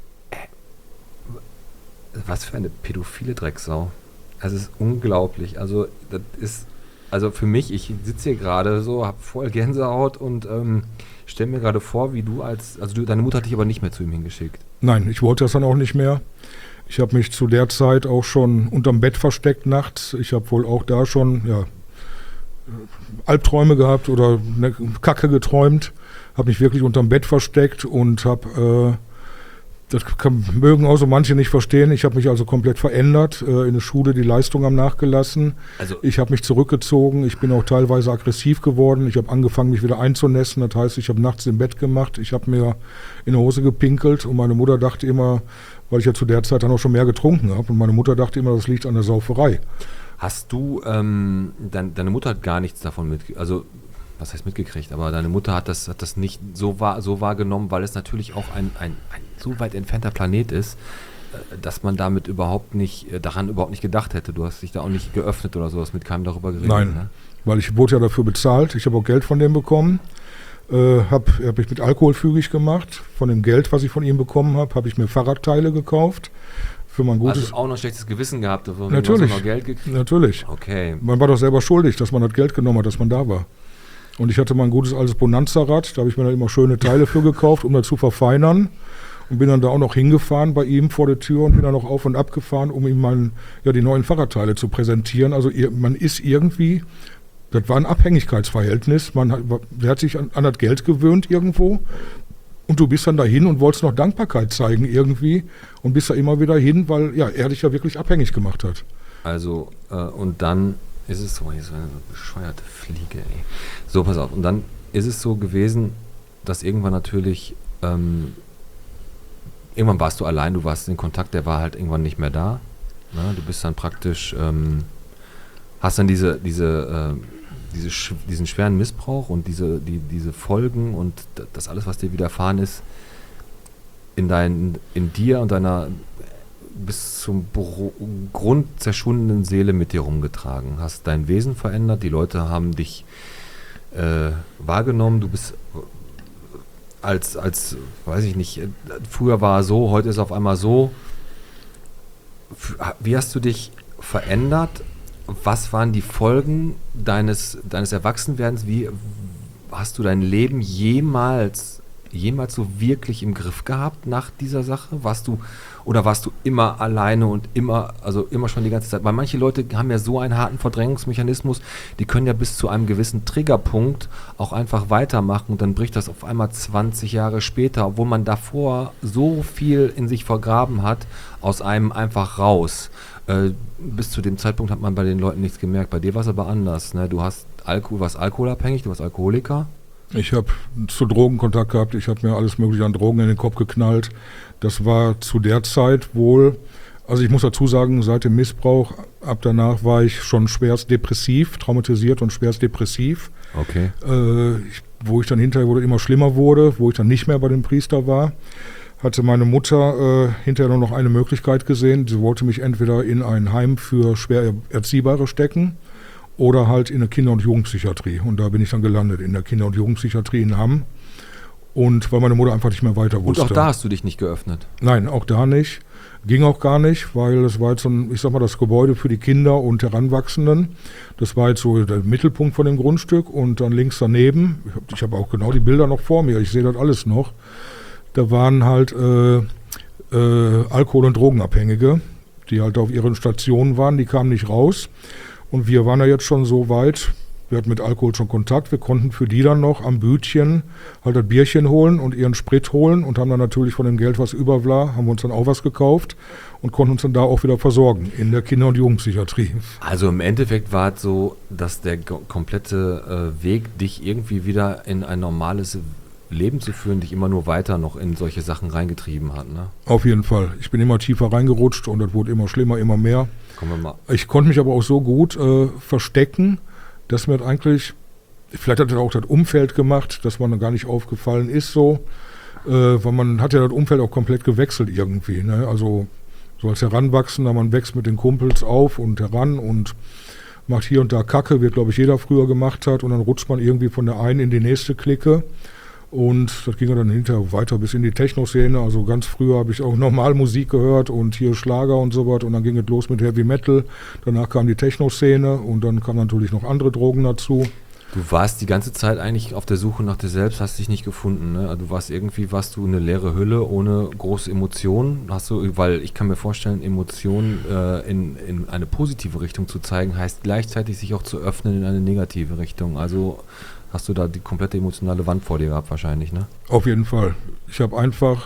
Was für eine pädophile Drecksau. Es ist unglaublich. Also das ist, für mich, ich sitze hier gerade so, habe voll Gänsehaut und stell mir gerade vor, wie deine Mutter hat dich aber nicht mehr zu ihm hingeschickt. Nein, ich wollte das dann auch nicht mehr. Ich habe mich zu der Zeit auch schon unterm Bett versteckt nachts. Ich habe wohl auch da schon Albträume gehabt oder eine Kacke geträumt. Habe mich wirklich unterm Bett versteckt und habe, mögen auch so manche nicht verstehen, ich habe mich also komplett verändert, in der Schule die Leistung am nachgelassen. Also ich habe mich zurückgezogen, ich bin auch teilweise aggressiv geworden, ich habe angefangen, mich wieder einzunässen, das heißt, ich habe nachts im Bett gemacht, ich habe mir in die Hose gepinkelt und meine Mutter dachte immer, weil ich ja zu der Zeit dann auch schon mehr getrunken habe, und meine Mutter dachte immer, das liegt an der Sauferei. hast du, deine Mutter hat gar nichts davon was heißt mitgekriegt, aber deine Mutter hat das nicht so wahrgenommen, weil es natürlich auch ein so weit entfernter Planet ist, dass man daran überhaupt nicht gedacht hätte. Du hast dich da auch nicht geöffnet oder sowas, mit keinem darüber geredet. Nein, ne? weil ich wurde ja dafür bezahlt, ich habe auch Geld von dem bekommen, hab ich mit Alkohol fügig gemacht. Von dem Geld, was ich von ihm bekommen habe, habe ich mir Fahrradteile gekauft. Für mein gutes. Also auch noch schlechtes Gewissen gehabt, wo Natürlich, noch Geld gekriegt. natürlich. Okay. Man war doch selber schuldig, dass man das Geld genommen hat, dass man da war. Und ich hatte mal ein gutes altes Bonanza-Rad, da habe ich mir dann immer schöne Teile für gekauft, um das zu verfeinern. Und bin dann da auch noch hingefahren bei ihm vor der Tür und bin dann noch auf und ab gefahren, um ihm die neuen Fahrradteile zu präsentieren. Also man ist irgendwie, das war ein Abhängigkeitsverhältnis, der hat sich an das Geld gewöhnt irgendwo. Und du bist dann dahin und wolltest noch Dankbarkeit zeigen irgendwie und bist da immer wieder hin, weil er dich ja wirklich abhängig gemacht hat. Also, und dann ist es so, hier ist eine bescheuerte Fliege, ey. So, pass auf. Und dann ist es so gewesen, dass irgendwann natürlich, irgendwann warst du allein, du warst in Kontakt, der war halt irgendwann nicht mehr da. Ne? Du bist dann praktisch, hast dann diesen schweren Missbrauch und diese Folgen und das alles, was dir widerfahren ist, in dir und deiner bis zum Grund zerschundenen Seele mit dir rumgetragen. Hast dein Wesen verändert, die Leute haben dich wahrgenommen, du bist als, weiß ich nicht, früher war er so, heute ist er auf einmal so. Wie hast du dich verändert? Was waren die Folgen deines Erwachsenwerdens? Wie hast du dein Leben jemals so wirklich im Griff gehabt nach dieser Sache? Warst du immer alleine und immer schon die ganze Zeit? Weil manche Leute haben ja so einen harten Verdrängungsmechanismus, die können ja bis zu einem gewissen Triggerpunkt auch einfach weitermachen und dann bricht das auf einmal 20 Jahre später, obwohl man davor so viel in sich vergraben hat, aus einem einfach raus. Bis zu dem Zeitpunkt hat man bei den Leuten nichts gemerkt. Bei dir war es aber anders. Ne? Du warst alkoholabhängig, du warst Alkoholiker. Ich habe zu Drogen Kontakt gehabt, ich habe mir alles mögliche an Drogen in den Kopf geknallt. Das war zu der Zeit wohl, also ich muss dazu sagen, seit dem Missbrauch, ab danach war ich schon schwerst depressiv, traumatisiert und schwerst depressiv. Okay. Wo ich dann hinterher immer schlimmer wurde, wo ich dann nicht mehr bei dem Priester war, hatte meine Mutter hinterher nur noch eine Möglichkeit gesehen. Sie wollte mich entweder in ein Heim für schwer Erziehbare stecken oder halt in der Kinder- und Jugendpsychiatrie. Und da bin ich dann gelandet, in der Kinder- und Jugendpsychiatrie in Hamm. Und weil meine Mutter einfach nicht mehr weiter wusste. Und auch da hast du dich nicht geöffnet? Nein, auch da nicht. Ging auch gar nicht, weil das war jetzt so das Gebäude für die Kinder und Heranwachsenden. Das war jetzt so der Mittelpunkt von dem Grundstück. Und dann links daneben, ich habe auch genau die Bilder noch vor mir, ich sehe das alles noch. Da waren halt Alkohol- und Drogenabhängige, die halt auf ihren Stationen waren, die kamen nicht raus. Und wir waren ja jetzt schon so weit, wir hatten mit Alkohol schon Kontakt, wir konnten für die dann noch am Bütchen halt das Bierchen holen und ihren Sprit holen und haben dann natürlich von dem Geld, was über war, haben wir uns dann auch was gekauft und konnten uns dann da auch wieder versorgen in der Kinder- und Jugendpsychiatrie. Also im Endeffekt war es so, dass der komplette Weg, dich irgendwie wieder in ein normales Leben zu führen, dich immer nur weiter noch in solche Sachen reingetrieben hat, ne? Auf jeden Fall. Ich bin immer tiefer reingerutscht und das wurde immer schlimmer, immer mehr. Kommen wir mal. Ich konnte mich aber auch so gut verstecken, dass mir das eigentlich, vielleicht hat das auch das Umfeld gemacht, dass man dann gar nicht aufgefallen ist so, weil man hat ja das Umfeld auch komplett gewechselt irgendwie, ne? Also so als Heranwachsender, man wächst mit den Kumpels auf und heran und macht hier und da Kacke, wie glaube ich jeder früher gemacht hat und dann rutscht man irgendwie von der einen in die nächste Clique. Und das ging dann hinterher weiter bis in die Techno-Szene. Also ganz früher habe ich auch normal Musik gehört und hier Schlager und so was. Und dann ging es los mit Heavy Metal. Danach kam die Techno-Szene und dann kamen natürlich noch andere Drogen dazu. Du warst die ganze Zeit eigentlich auf der Suche nach dir selbst, hast dich nicht gefunden, ne? Also warst du eine leere Hülle ohne große Emotionen. Weil ich kann mir vorstellen, Emotionen in eine positive Richtung zu zeigen, heißt gleichzeitig sich auch zu öffnen in eine negative Richtung. Also hast du da die komplette emotionale Wand vor dir gehabt wahrscheinlich, ne? Auf jeden Fall. Ich habe einfach,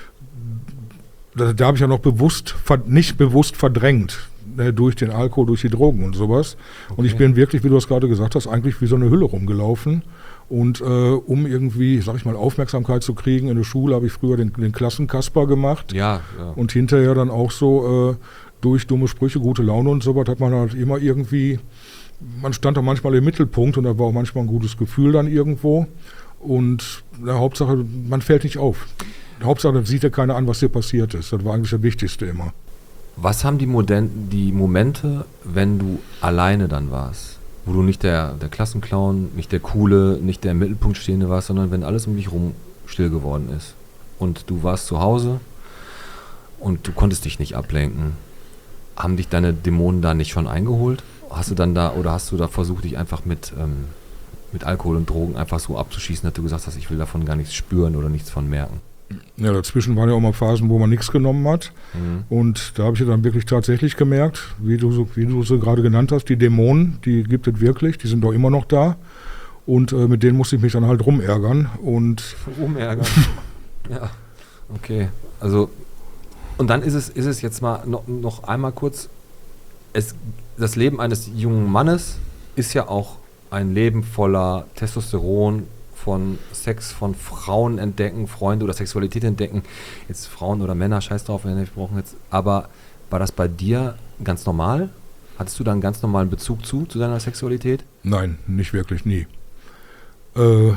da habe ich ja noch nicht bewusst verdrängt, durch den Alkohol, durch die Drogen und sowas. Okay. Und ich bin wirklich, wie du es gerade gesagt hast, eigentlich wie so eine Hülle rumgelaufen. Und um irgendwie, sag ich mal, Aufmerksamkeit zu kriegen, in der Schule habe ich früher den Klassenkasper gemacht. Ja. Und hinterher dann auch so durch dumme Sprüche, gute Laune und sowas, hat man halt immer irgendwie, man stand da manchmal im Mittelpunkt und da war auch manchmal ein gutes Gefühl dann irgendwo. Und Hauptsache, man fällt nicht auf. Hauptsache, das sieht ja keiner an, was hier passiert ist. Das war eigentlich das Wichtigste immer. Was haben die Momente, wenn du alleine dann warst? Wo du nicht der Klassenclown, nicht der Coole, nicht der im Mittelpunkt Stehende warst, sondern wenn alles um dich rum still geworden ist. Und du warst zu Hause und du konntest dich nicht ablenken. Haben dich deine Dämonen da nicht schon eingeholt? Hast du da versucht, dich einfach mit mit Alkohol und Drogen einfach so abzuschießen, dass du gesagt hast, ich will davon gar nichts spüren oder nichts von merken? Ja, dazwischen waren ja auch mal Phasen, wo man nichts genommen hat. Und da habe ich ja dann wirklich tatsächlich gemerkt, wie du sie gerade genannt hast, die Dämonen, die gibt es wirklich, die sind doch immer noch da. Und mit denen musste ich mich dann halt rumärgern. Rumärgern? Ja, okay. Also, und dann ist es jetzt mal noch einmal kurz, das Leben eines jungen Mannes ist ja auch ein Leben voller Testosteron, von Sex, von Frauen entdecken, Freunde oder Sexualität entdecken. Jetzt Frauen oder Männer, scheiß drauf, wir brauchen jetzt. Aber war das bei dir ganz normal? Hattest du da einen ganz normalen Bezug zu deiner Sexualität? Nein, nicht wirklich, nie. Also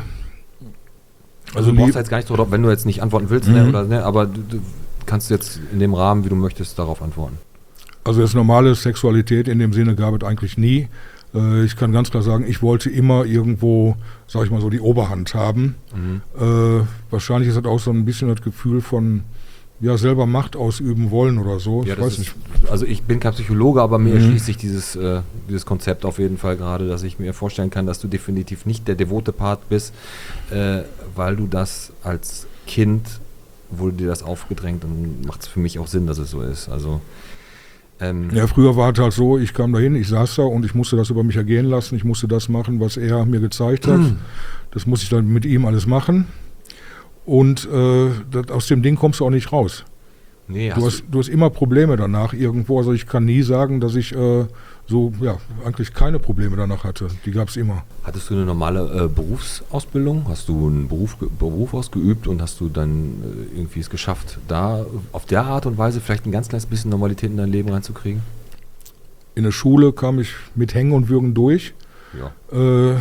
du brauchst jetzt gar nicht so, wenn du jetzt nicht antworten willst, aber du kannst jetzt in dem Rahmen, wie du möchtest, darauf antworten. Also jetzt normale Sexualität in dem Sinne gab es eigentlich nie. Ich kann ganz klar sagen, ich wollte immer irgendwo, sag ich mal so, die Oberhand haben. Wahrscheinlich ist das auch so ein bisschen das Gefühl von, ja, selber Macht ausüben wollen oder so. Ja, ich weiß nicht. Also ich bin kein Psychologe, aber mir erschließt sich dieses Konzept auf jeden Fall gerade, dass ich mir vorstellen kann, dass du definitiv nicht der devote Part bist, weil du das als Kind, wurde dir das aufgedrängt, und macht es für mich auch Sinn, dass es so ist. Also ja, früher war es halt so, ich kam dahin, ich saß da und ich musste das über mich ergehen lassen, ich musste das machen, was er mir gezeigt hat. Das musste ich dann mit ihm alles machen. Und aus dem Ding kommst du auch nicht raus. Nee, du hast immer Probleme danach irgendwo. Also ich kann nie sagen, dass ich eigentlich keine Probleme danach hatte. Die gab es immer. Hattest du eine normale Berufsausbildung? Hast du einen Beruf ausgeübt und hast du dann irgendwie es geschafft, da auf der Art und Weise vielleicht ein ganz kleines bisschen Normalität in dein Leben reinzukriegen? In der Schule kam ich mit Hängen und Würgen durch. Ja.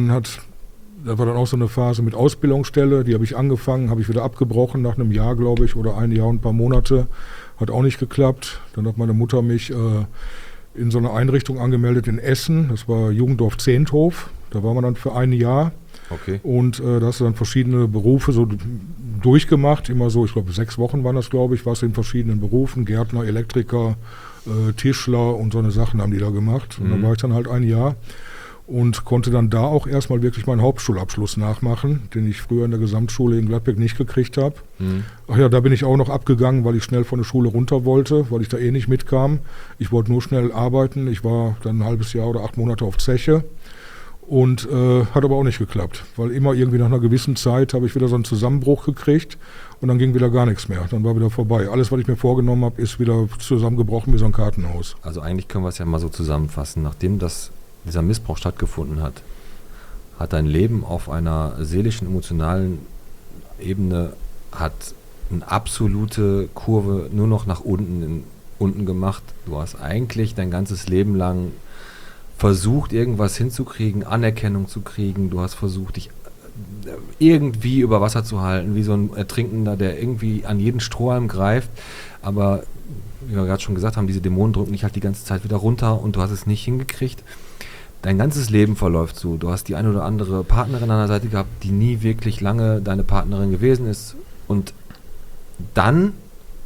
Da war dann auch so eine Phase mit Ausbildungsstelle, die habe ich angefangen, habe ich wieder abgebrochen nach einem Jahr, glaube ich, oder ein Jahr und ein paar Monate. Hat auch nicht geklappt. Dann hat meine Mutter mich in so eine Einrichtung angemeldet in Essen, das war Jugenddorf Zehnthof. Da war man dann für ein Jahr. Okay. Und da hast du dann verschiedene Berufe so durchgemacht, immer so, ich glaube 6 Wochen waren das, glaube ich, warst du in verschiedenen Berufen, Gärtner, Elektriker, Tischler und so eine Sachen haben die da gemacht. Und da war ich dann halt ein Jahr. Und konnte dann da auch erstmal wirklich meinen Hauptschulabschluss nachmachen, den ich früher in der Gesamtschule in Gladbeck nicht gekriegt habe. Ach ja, da bin ich auch noch abgegangen, weil ich schnell von der Schule runter wollte, weil ich da eh nicht mitkam. Ich wollte nur schnell arbeiten. Ich war dann ein halbes Jahr oder 8 Monate auf Zeche und hat aber auch nicht geklappt, weil immer irgendwie nach einer gewissen Zeit habe ich wieder so einen Zusammenbruch gekriegt und dann ging wieder gar nichts mehr. Dann war wieder vorbei. Alles, was ich mir vorgenommen habe, ist wieder zusammengebrochen wie so ein Kartenhaus. Also eigentlich können wir es ja mal so zusammenfassen. Nachdem dieser Missbrauch stattgefunden hat, hat dein Leben auf einer seelischen, emotionalen Ebene hat eine absolute Kurve nur noch nach unten gemacht. Du hast eigentlich dein ganzes Leben lang versucht, irgendwas hinzukriegen, Anerkennung zu kriegen. Du hast versucht, dich irgendwie über Wasser zu halten, wie so ein Ertrinkender, der irgendwie an jeden Strohhalm greift. Aber, wie wir gerade schon gesagt haben, diese Dämonen drücken dich halt die ganze Zeit wieder runter und du hast es nicht hingekriegt. Dein ganzes Leben verläuft so. Du hast die eine oder andere Partnerin an der Seite gehabt, die nie wirklich lange deine Partnerin gewesen ist. Und dann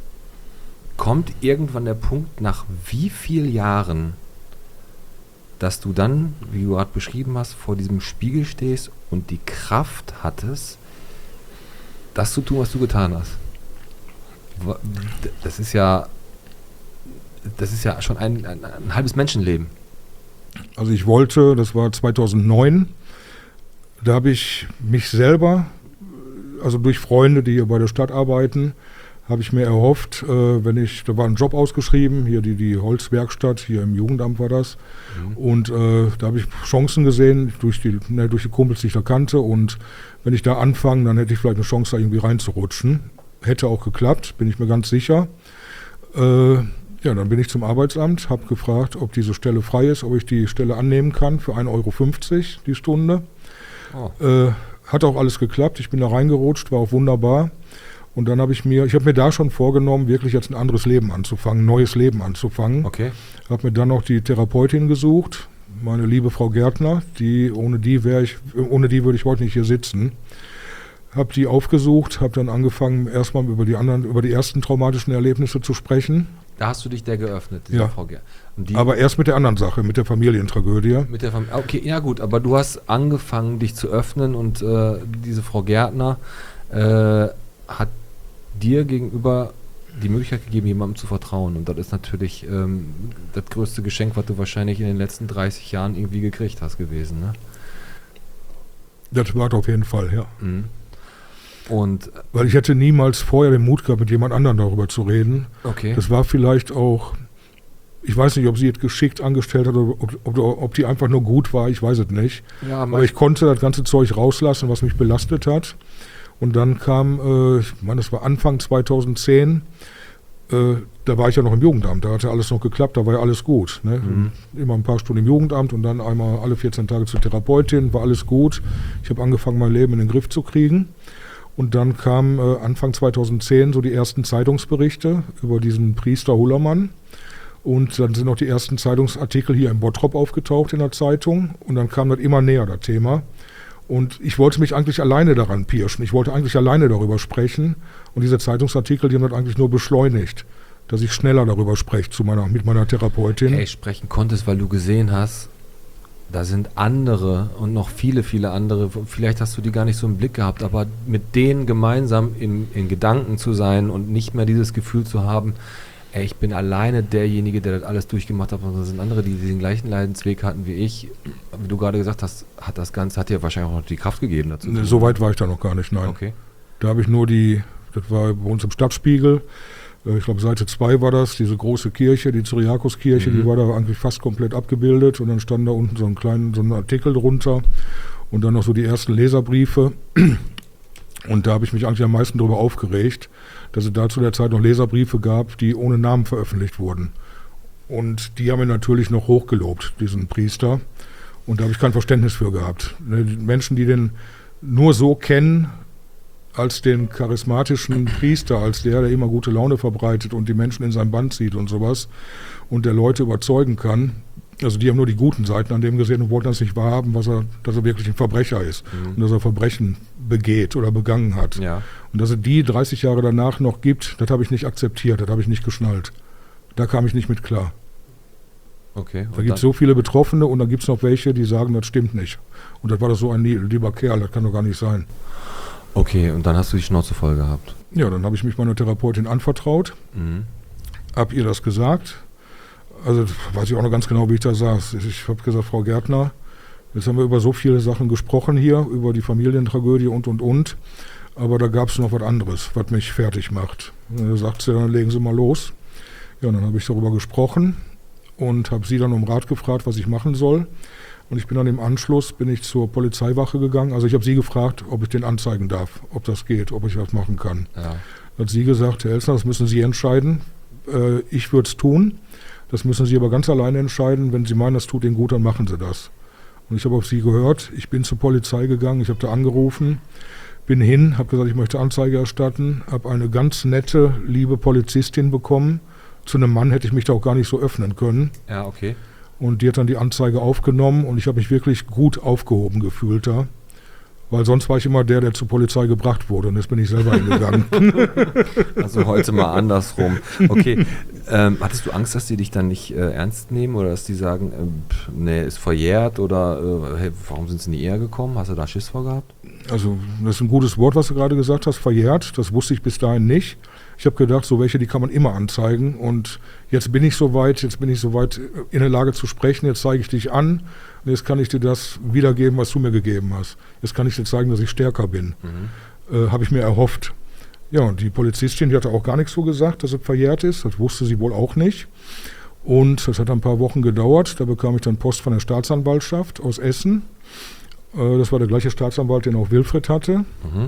kommt irgendwann der Punkt, nach wie vielen Jahren, dass du dann, wie du gerade beschrieben hast, vor diesem Spiegel stehst und die Kraft hattest, das zu tun, was du getan hast. Das ist ja schon ein halbes Menschenleben. Also ich wollte, das war 2009, da habe ich mich selber, also durch Freunde, die hier bei der Stadt arbeiten, habe ich mir erhofft, da war ein Job ausgeschrieben, hier die Holzwerkstatt, hier im Jugendamt war das. Und da habe ich Chancen gesehen durch die Kumpels, die ich da kannte. Und wenn ich da anfange, dann hätte ich vielleicht eine Chance, da irgendwie reinzurutschen. Hätte auch geklappt, bin ich mir ganz sicher. Ja, dann bin ich zum Arbeitsamt, habe gefragt, ob diese Stelle frei ist, ob ich die Stelle annehmen kann für 1,50 Euro die Stunde. Oh. Hat auch alles geklappt, ich bin da reingerutscht, war auch wunderbar. Und dann habe ich mir da schon vorgenommen, wirklich jetzt ein anderes Leben anzufangen, ein neues Leben anzufangen. Okay. Habe mir dann noch die Therapeutin gesucht, meine liebe Frau Gärtner, ohne die würde ich heute nicht hier sitzen. Habe die aufgesucht, habe dann angefangen, erstmal über die ersten traumatischen Erlebnisse zu sprechen. Da hast du dich der geöffnet, dieser Frau Gärtner. Aber erst mit der anderen Sache, mit der Familientragödie. Mit der Familie. Okay, ja gut, aber du hast angefangen, dich zu öffnen und diese Frau Gärtner hat dir gegenüber die Möglichkeit gegeben, jemandem zu vertrauen. Und das ist natürlich das größte Geschenk, was du wahrscheinlich in den letzten 30 Jahren irgendwie gekriegt hast gewesen, ne? Das war auf jeden Fall, ja. Mhm. Und weil ich hätte niemals vorher den Mut gehabt, mit jemand anderem darüber zu reden. Okay. Das war vielleicht auch, ich weiß nicht, ob sie es geschickt angestellt hat oder ob die einfach nur gut war, ich weiß es nicht. Ja, aber ich konnte das ganze Zeug rauslassen, was mich belastet hat. Und dann kam, ich meine, das war Anfang 2010, da war ich ja noch im Jugendamt, da hatte alles noch geklappt, da war ja alles gut. Ne? Immer ein paar Stunden im Jugendamt und dann einmal alle 14 Tage zur Therapeutin, war alles gut. Ich habe angefangen, mein Leben in den Griff zu kriegen. Und dann kam Anfang 2010 so die ersten Zeitungsberichte über diesen Priester Hullermann. Und dann sind auch die ersten Zeitungsartikel hier in Bottrop aufgetaucht in der Zeitung. Und dann kam das immer näher, das Thema. Und ich wollte mich eigentlich alleine daran pirschen. Ich wollte eigentlich alleine darüber sprechen. Und diese Zeitungsartikel, die haben das eigentlich nur beschleunigt, dass ich schneller darüber spreche mit meiner Therapeutin. Hey, sprechen konntest, weil du gesehen hast, da sind andere und noch viele, viele andere, vielleicht hast du die gar nicht so im Blick gehabt, aber mit denen gemeinsam in Gedanken zu sein und nicht mehr dieses Gefühl zu haben, ey, ich bin alleine derjenige, der das alles durchgemacht hat, sondern es sind andere, die den gleichen Leidensweg hatten wie ich. Wie du gerade gesagt hast, hat dir wahrscheinlich auch noch die Kraft gegeben dazu. Nee, so weit war ich da noch gar nicht, nein. Okay. Da habe ich nur das war bei uns im Stadtspiegel, ich glaube Seite 2 war das, diese große Kirche, die Cyriakuskirche, die war da eigentlich fast komplett abgebildet und dann stand da unten so ein Artikel drunter und dann noch so die ersten Leserbriefe und da habe ich mich eigentlich am meisten darüber aufgeregt, dass es da zu der Zeit noch Leserbriefe gab, die ohne Namen veröffentlicht wurden und die haben ihn natürlich noch hochgelobt, diesen Priester, und da habe ich kein Verständnis für gehabt. Die Menschen, die den nur so kennen, als den charismatischen Priester, als der immer gute Laune verbreitet und die Menschen in sein Band zieht und sowas und der Leute überzeugen kann. Also die haben nur die guten Seiten an dem gesehen und wollten das nicht wahrhaben, dass er wirklich ein Verbrecher ist und dass er Verbrechen begeht oder begangen hat. Ja. Und dass es die 30 Jahre danach noch gibt, das habe ich nicht akzeptiert, das habe ich nicht geschnallt. Da kam ich nicht mit klar. Okay. Da gibt es so viele Betroffene und dann gibt es noch welche, die sagen, das stimmt nicht. Und das war doch so ein lieber Kerl, das kann doch gar nicht sein. Okay, und dann hast du die Schnauze voll gehabt. Ja, dann habe ich mich meiner Therapeutin anvertraut, habe ihr das gesagt. Also weiß ich auch noch ganz genau, wie ich da saß. Ich habe gesagt, Frau Gärtner, jetzt haben wir über so viele Sachen gesprochen hier, über die Familientragödie und. Aber da gab es noch was anderes, was mich fertig macht. Da sagt sie, dann legen Sie mal los. Ja, und dann habe ich darüber gesprochen und habe sie dann um Rat gefragt, was ich machen soll. Und ich bin dann im Anschluss zur Polizeiwache gegangen. Also ich habe sie gefragt, ob ich den anzeigen darf, ob das geht, ob ich was machen kann. Ja. Da hat sie gesagt, Herr Elsner, das müssen Sie entscheiden. Ich würde es tun. Das müssen Sie aber ganz alleine entscheiden. Wenn Sie meinen, das tut Ihnen gut, dann machen Sie das. Und ich habe auf sie gehört. Ich bin zur Polizei gegangen. Ich habe da angerufen, bin hin, habe gesagt, ich möchte Anzeige erstatten. Habe eine ganz nette, liebe Polizistin bekommen. Zu einem Mann hätte ich mich da auch gar nicht so öffnen können. Ja, okay. Und die hat dann die Anzeige aufgenommen und ich habe mich wirklich gut aufgehoben gefühlt da. Weil sonst war ich immer der zur Polizei gebracht wurde und jetzt bin ich selber hingegangen. Also heute mal andersrum. Okay, hattest du Angst, dass die dich dann nicht ernst nehmen oder dass die sagen, nee, ist verjährt oder hey, warum sind sie nie eher gekommen? Hast du da Schiss vor gehabt? Also das ist ein gutes Wort, was du gerade gesagt hast, verjährt. Das wusste ich bis dahin nicht. Ich habe gedacht, so welche, die kann man immer anzeigen und jetzt bin ich soweit in der Lage zu sprechen, jetzt zeige ich dich an und jetzt kann ich dir das wiedergeben, was du mir gegeben hast. Jetzt kann ich dir zeigen, dass ich stärker bin. Habe ich mir erhofft. Ja, und die Polizistin, die hatte auch gar nichts so gesagt, dass es verjährt ist. Das wusste sie wohl auch nicht. Und das hat ein paar Wochen gedauert. Da bekam ich dann Post von der Staatsanwaltschaft aus Essen. Das war der gleiche Staatsanwalt, den auch Wilfried hatte.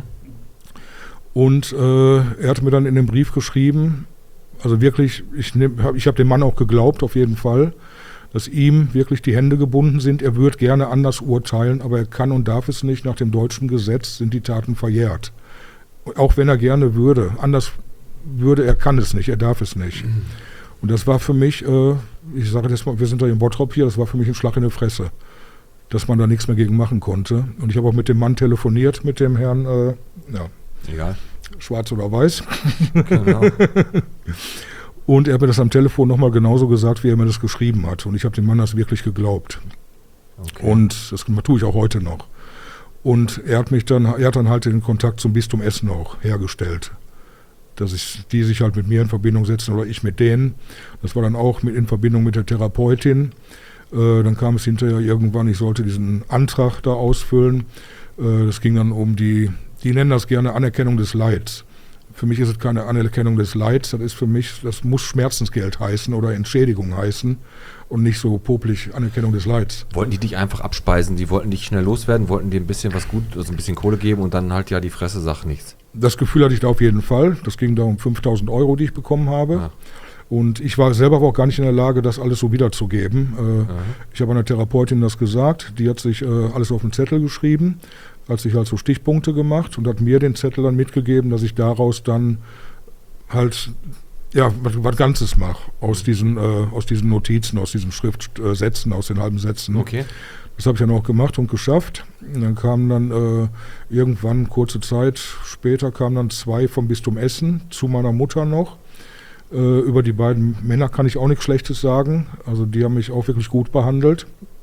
Und er hat mir dann in dem Brief geschrieben, also wirklich, ich habe dem Mann auch geglaubt, auf jeden Fall, dass ihm wirklich die Hände gebunden sind. Er würde gerne anders urteilen, aber er kann und darf es nicht. Nach dem deutschen Gesetz sind die Taten verjährt. Auch wenn er gerne würde, anders würde, er kann es nicht, er darf es nicht. Und das war für mich, ich sage das mal, wir sind da in Bottrop hier, das war für mich ein Schlag in die Fresse, dass man da nichts mehr gegen machen konnte. Und ich habe auch mit dem Mann telefoniert, mit dem Herrn, Egal. Schwarz oder Weiß. Genau. Und er hat mir das am Telefon nochmal genauso gesagt, wie er mir das geschrieben hat. Und ich habe dem Mann das wirklich geglaubt. Okay. Und das tue ich auch heute noch. Und er hat dann halt den Kontakt zum Bistum Essen auch hergestellt. Dass die sich halt mit mir in Verbindung setzen oder ich mit denen. Das war dann auch in Verbindung mit der Therapeutin. Dann kam es hinterher irgendwann, ich sollte diesen Antrag da ausfüllen. Das ging dann um die nennen das gerne Anerkennung des Leids. Für mich ist es keine Anerkennung des Leids, das muss Schmerzensgeld heißen oder Entschädigung heißen und nicht so popelig Anerkennung des Leids. Wollten die dich einfach abspeisen? Die wollten dich schnell loswerden, wollten dir ein bisschen was gut, also ein bisschen Kohle geben und dann halt ja die Fresse sagt nichts. Das Gefühl hatte ich da auf jeden Fall. Das ging da um 5.000 Euro, die ich bekommen habe. Ja. Und ich war selber auch gar nicht in der Lage, das alles so wiederzugeben. Ich habe einer Therapeutin das gesagt, die hat sich alles auf den Zettel geschrieben, hat sich halt so Stichpunkte gemacht und hat mir den Zettel dann mitgegeben, dass ich daraus dann halt was Ganzes mache aus diesen Notizen, aus diesen Schriftsätzen, aus den halben Sätzen. Okay. Das habe ich dann auch gemacht und geschafft. Und dann kamen dann irgendwann, kurze Zeit später, kamen dann 2 vom Bistum Essen zu meiner Mutter noch. Über die beiden Männer kann ich auch nichts Schlechtes sagen. Also die haben mich auch wirklich gut behandelt.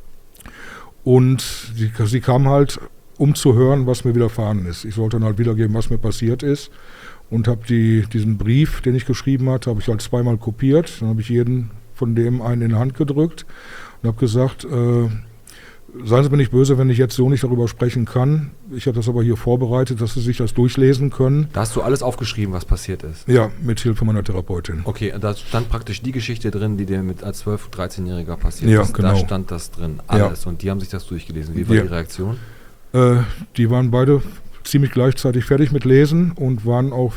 Und sie kamen halt, um zu hören, was mir widerfahren ist. Ich sollte dann halt wiedergeben, was mir passiert ist. Und habe diesen Brief, den ich geschrieben hatte, habe ich halt 2-mal kopiert. Dann habe ich jeden von dem einen in die Hand gedrückt und habe gesagt, seien Sie mir nicht böse, wenn ich jetzt so nicht darüber sprechen kann. Ich habe das aber hier vorbereitet, dass Sie sich das durchlesen können. Da hast du alles aufgeschrieben, was passiert ist? Ja, mit Hilfe meiner Therapeutin. Okay, da stand praktisch die Geschichte drin, die dir als 12-, 13-Jähriger passiert Ja, ist. genau. Da stand das drin, alles. Ja. Und die haben sich das durchgelesen. Wie war die Reaktion? Die waren beide ziemlich gleichzeitig fertig mit Lesen und waren auch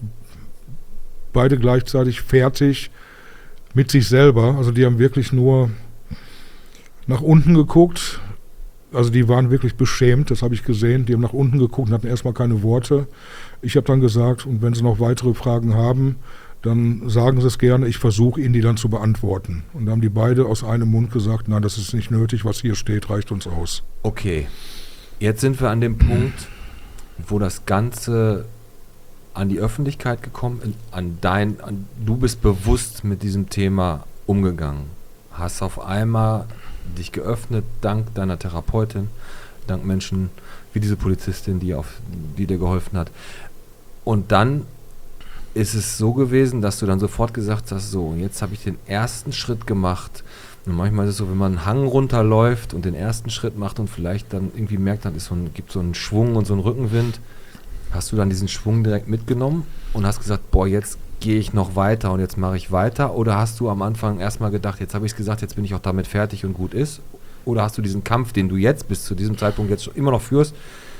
beide gleichzeitig fertig mit sich selber. Also die haben wirklich nur nach unten geguckt. Also die waren wirklich beschämt, das habe ich gesehen. Die haben nach unten geguckt und hatten erstmal keine Worte. Ich habe dann gesagt, und wenn Sie noch weitere Fragen haben, dann sagen Sie es gerne, ich versuche Ihnen die dann zu beantworten. Und da haben die beide aus einem Mund gesagt, nein, das ist nicht nötig, was hier steht, reicht uns aus. Okay, jetzt sind wir an dem Punkt, wo das Ganze an die Öffentlichkeit gekommen ist, du bist bewusst mit diesem Thema umgegangen, hast auf einmal dich geöffnet, dank deiner Therapeutin, dank Menschen wie diese Polizistin, die dir geholfen hat. Und dann ist es so gewesen, dass du dann sofort gesagt hast, so, jetzt habe ich den ersten Schritt gemacht. Und manchmal ist es so, wenn man einen Hang runterläuft und den ersten Schritt macht und vielleicht dann irgendwie merkt, dann gibt so einen Schwung und so einen Rückenwind, hast du dann diesen Schwung direkt mitgenommen und hast gesagt, boah, jetzt gehe ich noch weiter und jetzt mache ich weiter? Oder hast du am Anfang erstmal gedacht, jetzt habe ich es gesagt, jetzt bin ich auch damit fertig und gut ist? Oder hast du diesen Kampf, den du jetzt bis zu diesem Zeitpunkt jetzt immer noch führst,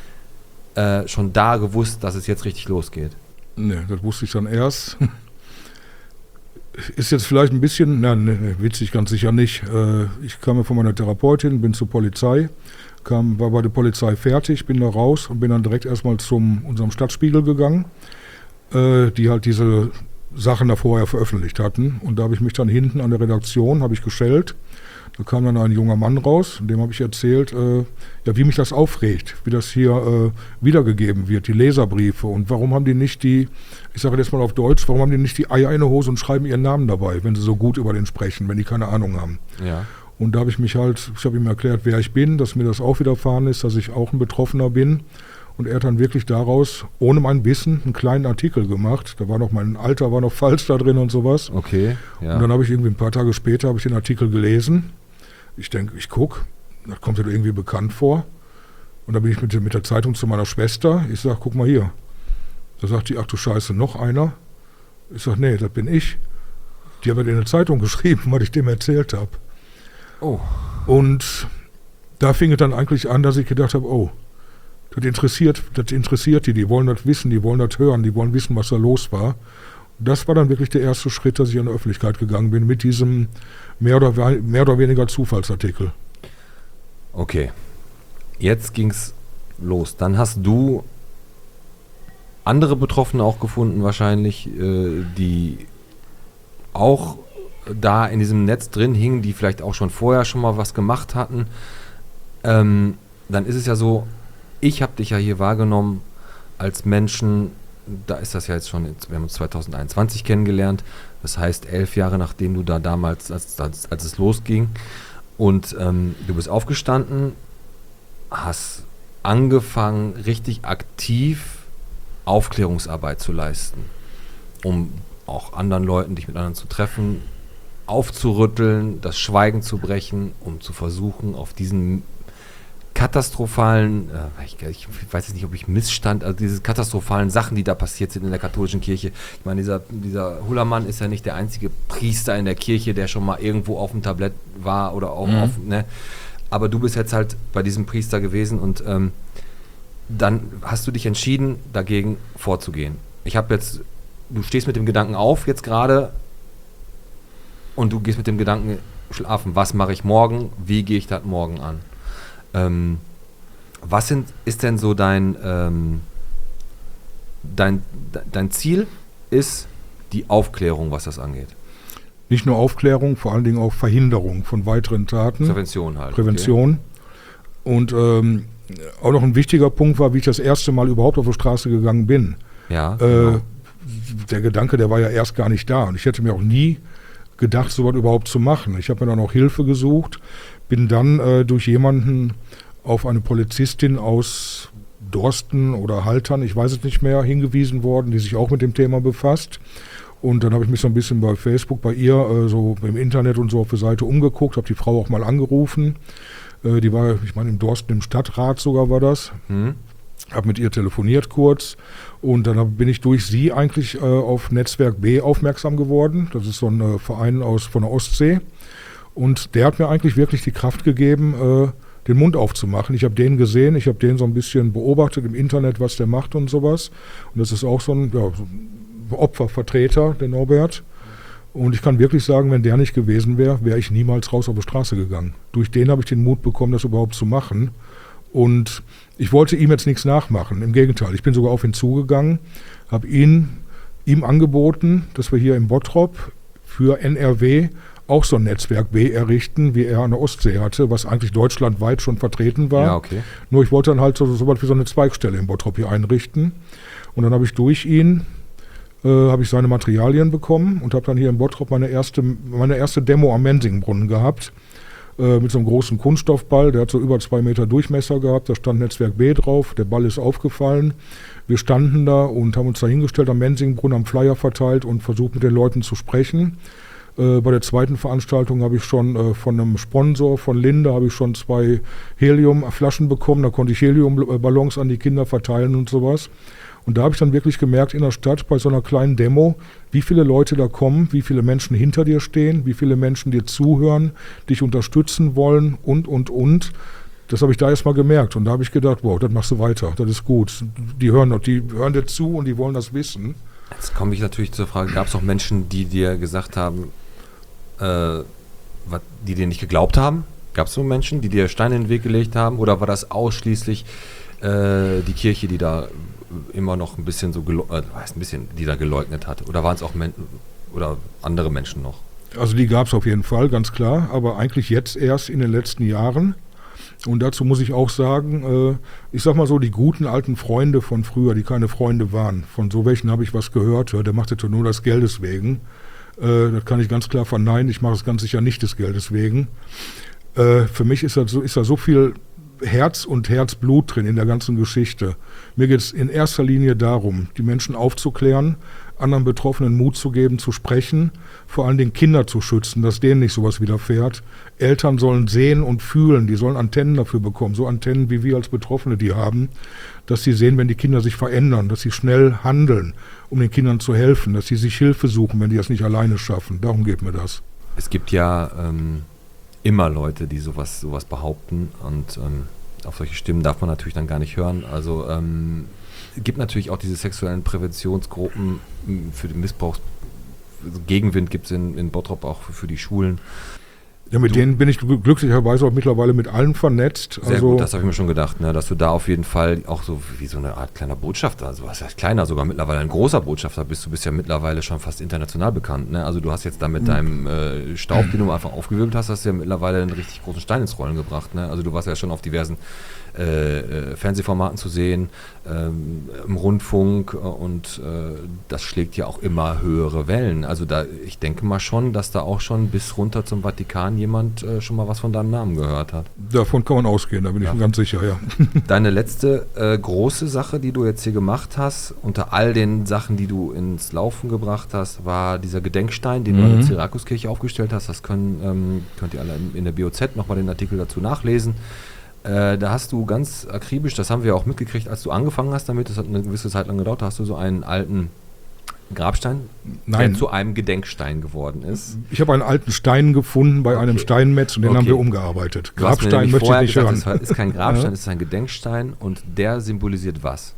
schon da gewusst, dass es jetzt richtig losgeht? Nee, das wusste ich dann erst. Ist jetzt vielleicht ein bisschen, witzig ganz sicher nicht. Ich kam ja von meiner Therapeutin, bin zur Polizei, war bei der Polizei fertig, bin da raus und bin dann direkt erstmal zu unserem Stadtspiegel gegangen, die halt diese Sachen da vorher veröffentlicht hatten. Und da habe ich mich dann hinten an der Redaktion, habe ich geschellt. Da kam dann ein junger Mann raus, dem habe ich erzählt, wie mich das aufregt, wie das hier wiedergegeben wird, die Leserbriefe. Und warum haben die nicht ich sage jetzt mal auf Deutsch, warum haben die nicht die Eier in der Hose und schreiben ihren Namen dabei, wenn sie so gut über den sprechen, wenn die keine Ahnung haben. Ja. Und da habe ich habe ihm erklärt, wer ich bin, dass mir das auch widerfahren ist, dass ich auch ein Betroffener bin. Und er hat dann wirklich daraus, ohne mein Wissen, einen kleinen Artikel gemacht. Da war noch mein Alter, war noch falsch da drin und sowas. Okay, ja. Und dann habe ich irgendwie ein paar Tage später den Artikel gelesen. Ich denke, ich gucke, das kommt ja irgendwie bekannt vor. Und dann bin ich mit der Zeitung zu meiner Schwester. Ich sage, guck mal hier. Da sagt die, ach du Scheiße, noch einer? Ich sage, nee, das bin ich. Die haben mir in der Zeitung geschrieben, was ich dem erzählt habe. Oh. Und da fing es dann eigentlich an, dass ich gedacht habe, oh, das interessiert die wollen das wissen, die wollen das hören, die wollen wissen, was da los war. Und das war dann wirklich der erste Schritt, dass ich an die Öffentlichkeit gegangen bin mit diesem mehr oder weniger Zufallsartikel. Okay, jetzt ging's los. Dann hast du andere Betroffene auch gefunden wahrscheinlich, die auch da in diesem Netz drin hingen, die vielleicht auch schon vorher mal was gemacht hatten. Dann ist es ja so, ich habe dich ja hier wahrgenommen als Menschen, da ist das ja jetzt schon, wir haben uns 2021 kennengelernt, das heißt 11 Jahre nachdem du da damals, als es losging, und du bist aufgestanden, hast angefangen, richtig aktiv Aufklärungsarbeit zu leisten, um auch anderen Leuten, dich mit anderen zu treffen, aufzurütteln, das Schweigen zu brechen, um zu versuchen, auf diesen katastrophalen, ich weiß jetzt nicht, ob ich Missstand, also diese katastrophalen Sachen, die da passiert sind in der katholischen Kirche. Ich meine, dieser Hullermann ist ja nicht der einzige Priester in der Kirche, der schon mal irgendwo auf dem Tablett war oder auch auf, ne? Aber du bist jetzt halt bei diesem Priester gewesen und dann hast du dich entschieden, dagegen vorzugehen. Du stehst mit dem Gedanken auf jetzt gerade und du gehst mit dem Gedanken schlafen. Was mache ich morgen? Wie gehe ich das morgen an? Ist denn so dein Ziel ist die Aufklärung, was das angeht? Nicht nur Aufklärung, vor allen Dingen auch Verhinderung von weiteren Taten. Prävention halt. Prävention. Okay. Und auch noch ein wichtiger Punkt war, wie ich das erste Mal überhaupt auf die Straße gegangen bin. Ja, genau. Der Gedanke, der war ja erst gar nicht da. Und ich hätte mir auch nie gedacht, sowas überhaupt zu machen. Ich habe mir dann auch Hilfe gesucht, bin dann durch jemanden auf eine Polizistin aus Dorsten oder Haltern, ich weiß es nicht mehr, hingewiesen worden, die sich auch mit dem Thema befasst. Und dann habe ich mich so ein bisschen bei Facebook, bei ihr, so im Internet und so auf der Seite umgeguckt, habe die Frau auch mal angerufen. Die war, ich meine, im Dorsten im Stadtrat sogar war das. Habe mit ihr telefoniert kurz und dann bin ich durch sie eigentlich auf Netzwerk B aufmerksam geworden. Das ist so ein Verein von der Ostsee. Und der hat mir eigentlich wirklich die Kraft gegeben, den Mund aufzumachen. Ich habe den gesehen, ich habe den so ein bisschen beobachtet im Internet, was der macht und sowas. Und das ist auch so ein Opfervertreter, der Norbert. Und ich kann wirklich sagen, wenn der nicht gewesen wäre, wäre ich niemals raus auf die Straße gegangen. Durch den habe ich den Mut bekommen, das überhaupt zu machen. Und ich wollte ihm jetzt nichts nachmachen. Im Gegenteil, ich bin sogar auf ihn zugegangen, habe ihm angeboten, dass wir hier im Bottrop für NRW auch so ein Netzwerk B errichten, wie er an der Ostsee hatte, was eigentlich deutschlandweit schon vertreten war. Ja, okay. Nur ich wollte dann halt so was wie so eine Zweigstelle im Bottrop hier einrichten. Und dann habe ich durch ihn seine Materialien bekommen und habe dann hier in Bottrop meine erste Demo am Mensingbrunnen gehabt. Mit so einem großen Kunststoffball, der hat so über 2 Meter Durchmesser gehabt, da stand Netzwerk B drauf, der Ball ist aufgefallen. Wir standen da und haben uns da hingestellt am Mensingbrunnen, haben Flyer verteilt und versucht mit den Leuten zu sprechen. Bei der zweiten Veranstaltung habe ich schon von einem Sponsor, von Linde, habe ich schon 2 Heliumflaschen bekommen, da konnte ich Heliumballons an die Kinder verteilen und sowas. Und da habe ich dann wirklich gemerkt in der Stadt bei so einer kleinen Demo, wie viele Leute da kommen, wie viele Menschen hinter dir stehen, wie viele Menschen dir zuhören, dich unterstützen wollen und. Das habe ich da erstmal gemerkt und da habe ich gedacht, wow, das machst du weiter, das ist gut. Die hören dir zu und die wollen das wissen. Jetzt komme ich natürlich zur Frage, gab es auch Menschen, die dir gesagt haben, die dir nicht geglaubt haben? Gab es so Menschen, die dir Steine in den Weg gelegt haben oder war das ausschließlich die Kirche, die da immer noch ein bisschen die da geleugnet hat? Oder waren es auch oder andere Menschen noch? Also die gab es auf jeden Fall, ganz klar, aber eigentlich jetzt erst in den letzten Jahren. Und dazu muss ich auch sagen, ich sag mal so, die guten alten Freunde von früher, die keine Freunde waren, von so welchen habe ich was gehört, der macht das nur des Geldes wegen. Das kann ich ganz klar verneinen, ich mache es ganz sicher nicht des Geldes wegen. Für mich ist da so viel Herz und Herzblut drin in der ganzen Geschichte. Mir geht es in erster Linie darum, die Menschen aufzuklären, anderen Betroffenen Mut zu geben, zu sprechen, vor allen Dingen Kinder zu schützen, dass denen nicht sowas widerfährt. Eltern sollen sehen und fühlen, die sollen Antennen dafür bekommen, so Antennen, wie wir als Betroffene die haben, dass sie sehen, wenn die Kinder sich verändern, dass sie schnell handeln, um den Kindern zu helfen, dass sie sich Hilfe suchen, wenn die das nicht alleine schaffen. Darum geht mir das. Es gibt ja immer Leute, die sowas behaupten und auf solche Stimmen darf man natürlich dann gar nicht hören. Also es gibt natürlich auch diese sexuellen Präventionsgruppen für den Missbrauch. Gegenwind gibt es in Bottrop auch für die Schulen. Ja, mit denen bin ich glücklicherweise auch mittlerweile mit allen vernetzt. Sehr gut, das habe ich mir schon gedacht, ne, dass du da auf jeden Fall auch so wie so eine Art kleiner Botschafter, also was heißt kleiner, sogar mittlerweile ein großer Botschafter bist. Du bist ja mittlerweile schon fast international bekannt. Ne? Also du hast jetzt da mit deinem Staub, den du einfach aufgewirbelt hast, hast du ja mittlerweile einen richtig großen Stein ins Rollen gebracht. Ne? Also du warst ja schon auf diversen Fernsehformaten zu sehen, im Rundfunk und das schlägt ja auch immer höhere Wellen. Also ich denke mal schon, dass da auch schon bis runter zum Vatikan jemand schon mal was von deinem Namen gehört hat. Davon kann man ausgehen, da bin ich mir ganz sicher, ja. Deine letzte große Sache, die du jetzt hier gemacht hast, unter all den Sachen, die du ins Laufen gebracht hast, war dieser Gedenkstein, den du in der Cyriakuskirche aufgestellt hast. Das könnt ihr alle in der BOZ nochmal den Artikel dazu nachlesen. Da hast du ganz akribisch, das haben wir auch mitgekriegt, als du angefangen hast damit, das hat eine gewisse Zeit lang gedauert, da hast du so einen alten Grabstein, der zu einem Gedenkstein geworden ist. Ich habe einen alten Stein gefunden bei einem Steinmetz und den haben wir umgearbeitet. Grabstein möchte ich nicht hören. Das ist kein Grabstein, das ist ein Gedenkstein und der symbolisiert was?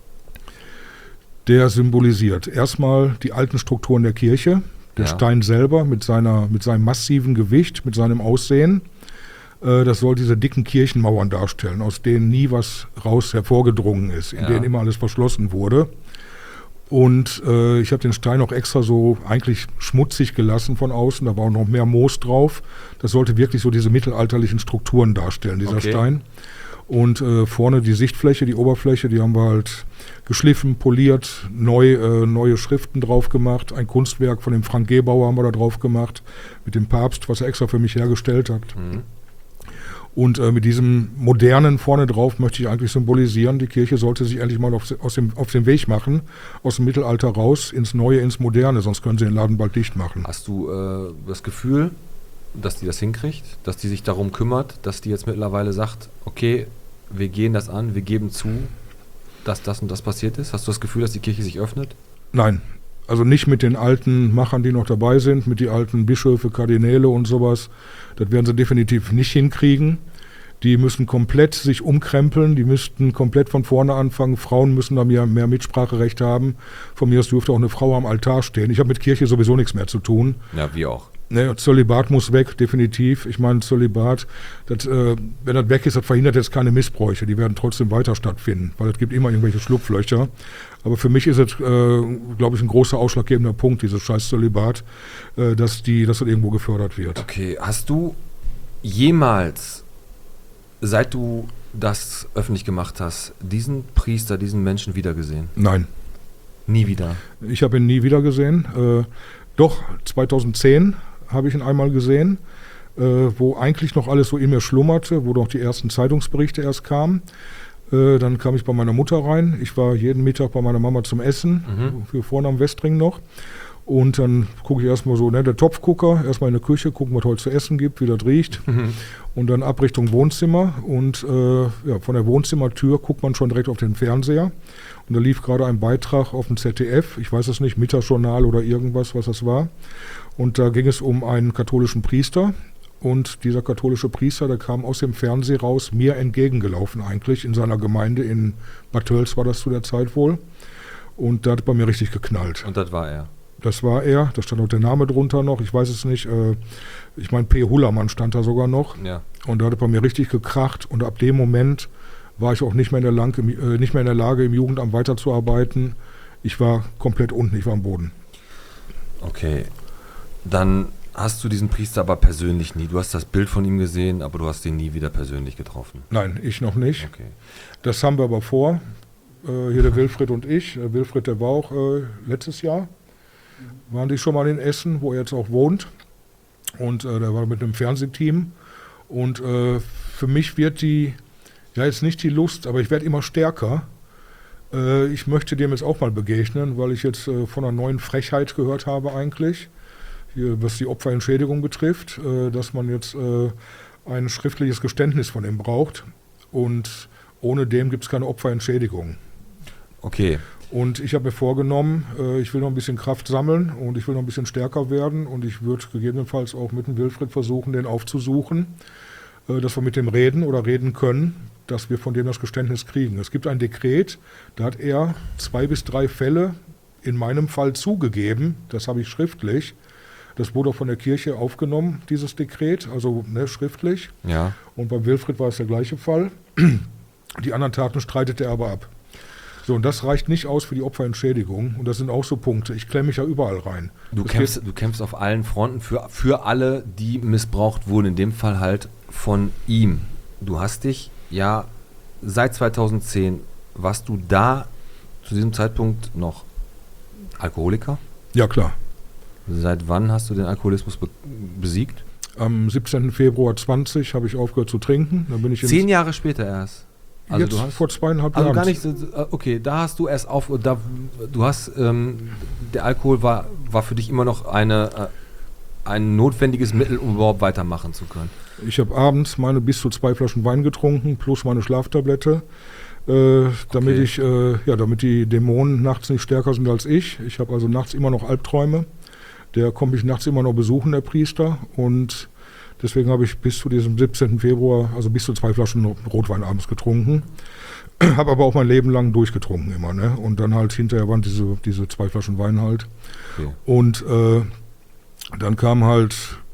Der symbolisiert erstmal die alten Strukturen der Kirche, der Stein selber mit seinem massiven Gewicht, mit seinem Aussehen. Das soll diese dicken Kirchenmauern darstellen, aus denen nie was raus hervorgedrungen ist, in denen immer alles verschlossen wurde. Und ich habe den Stein auch extra so eigentlich schmutzig gelassen von außen, da war auch noch mehr Moos drauf. Das sollte wirklich so diese mittelalterlichen Strukturen darstellen, dieser Stein. Und vorne die Sichtfläche, die Oberfläche, die haben wir halt geschliffen, poliert, neue Schriften drauf gemacht. Ein Kunstwerk von dem Frank Gebauer haben wir da drauf gemacht, mit dem Papst, was er extra für mich hergestellt hat. Und mit diesem Modernen vorne drauf möchte ich eigentlich symbolisieren, die Kirche sollte sich endlich mal auf den Weg machen, aus dem Mittelalter raus, ins Neue, ins Moderne, sonst können sie den Laden bald dicht machen. Hast du das Gefühl, dass die das hinkriegt, dass die sich darum kümmert, dass die jetzt mittlerweile sagt, okay, wir gehen das an, wir geben zu, dass das und das passiert ist? Hast du das Gefühl, dass die Kirche sich öffnet? Nein. Also nicht mit den alten Machern, die noch dabei sind, mit den alten Bischöfe, Kardinäle und sowas. Das werden sie definitiv nicht hinkriegen. Die müssen komplett sich umkrempeln, die müssten komplett von vorne anfangen. Frauen müssen da mehr Mitspracherecht haben. Von mir aus dürfte auch eine Frau am Altar stehen. Ich habe mit Kirche sowieso nichts mehr zu tun. Ja, wie auch. Ne, Zölibat muss weg, definitiv. Ich meine, Zölibat, wenn das weg ist, das verhindert jetzt keine Missbräuche. Die werden trotzdem weiter stattfinden, weil es gibt immer irgendwelche Schlupflöcher. Aber für mich ist es, glaube ich, ein großer ausschlaggebender Punkt, dieses scheiß Zölibat, dass das irgendwo gefördert wird. Okay, hast du jemals, seit du das öffentlich gemacht hast, diesen Priester, diesen Menschen wiedergesehen? Nein. Nie wieder? Ich habe ihn nie wieder gesehen. Doch, 2010 habe ich ihn einmal gesehen, wo eigentlich noch alles so in mir schlummerte, wo noch die ersten Zeitungsberichte erst kamen. Dann kam ich bei meiner Mutter rein. Ich war jeden Mittag bei meiner Mama zum Essen, für vorne am Westring noch. Und dann gucke ich erstmal so, der Topfgucker, erstmal in der Küche, gucken, was heute zu essen gibt, wie das riecht. Und dann ab Richtung Wohnzimmer. Und von der Wohnzimmertür guckt man schon direkt auf den Fernseher. Und da lief gerade ein Beitrag auf dem ZDF, ich weiß es nicht, Mittagsjournal oder irgendwas, was das war. Und da ging es um einen katholischen Priester. Und dieser katholische Priester, der kam aus dem Fernsehen raus, mir entgegengelaufen eigentlich, in seiner Gemeinde in Bad Tölz war das zu der Zeit wohl. Und da hat bei mir richtig geknallt. Und das war er? Das war er, da stand auch der Name drunter noch, ich weiß es nicht. Ich meine, P. Hullermann stand da sogar noch. Ja. Und da hat er bei mir richtig gekracht. Und ab dem Moment war ich auch nicht mehr in der Lage, im Jugendamt weiterzuarbeiten. Ich war komplett unten, ich war am Boden. Okay, dann hast du diesen Priester aber persönlich nie. Du hast das Bild von ihm gesehen, aber du hast ihn nie wieder persönlich getroffen. Nein, ich noch nicht. Okay. Das haben wir aber vor. Hier der Wilfried und ich. Der Wilfried, der war auch letztes Jahr. Waren die schon mal in Essen, wo er jetzt auch wohnt. Und der war mit einem Fernsehteam. Und für mich wird jetzt nicht die Lust, aber ich werde immer stärker. Ich möchte dem jetzt auch mal begegnen, weil ich jetzt von einer neuen Frechheit gehört habe eigentlich, hier, was die Opferentschädigung betrifft, dass man jetzt ein schriftliches Geständnis von ihm braucht. Und ohne dem gibt es keine Opferentschädigung. Okay. Und ich habe mir vorgenommen, ich will noch ein bisschen Kraft sammeln und ich will noch ein bisschen stärker werden und ich würde gegebenenfalls auch mit dem Wilfried versuchen, den aufzusuchen, dass wir mit dem reden können, dass wir von dem das Geständnis kriegen. Es gibt ein Dekret, da hat er 2 bis 3 Fälle in meinem Fall zugegeben, das habe ich schriftlich. Das wurde auch von der Kirche aufgenommen, dieses Dekret, also schriftlich. Ja. Und beim Wilfried war es der gleiche Fall. Die anderen Taten streitet er aber ab. So, und das reicht nicht aus für die Opferentschädigung. Und das sind auch so Punkte. Ich klemme mich ja überall rein. Du kämpfst auf allen Fronten für alle, die missbraucht wurden. In dem Fall halt von ihm. Du hast dich ja seit 2010, warst du da zu diesem Zeitpunkt noch Alkoholiker? Ja, klar. Seit wann hast du den Alkoholismus besiegt? Am 17. Februar 20 habe ich aufgehört zu trinken. Dann bin ich 10 Jahre später erst. Also jetzt du hast, vor 2,5 also Jahren. gar nicht, okay, da hast du erst du hast, der Alkohol war für dich immer noch ein notwendiges Mittel, um überhaupt weitermachen zu können. Ich habe abends meine bis zu 2 Flaschen Wein getrunken, plus meine Schlaftablette, damit die Dämonen nachts nicht stärker sind als ich. Ich habe also nachts immer noch Albträume. Der kommt mich nachts immer noch besuchen, der Priester. Und deswegen habe ich bis zu diesem 17. Februar, also bis zu 2 Flaschen Rotwein abends getrunken. Habe aber auch mein Leben lang durchgetrunken immer. Ne? Und dann halt hinterher waren diese 2 Flaschen Wein halt. Okay. Und dann kam halt,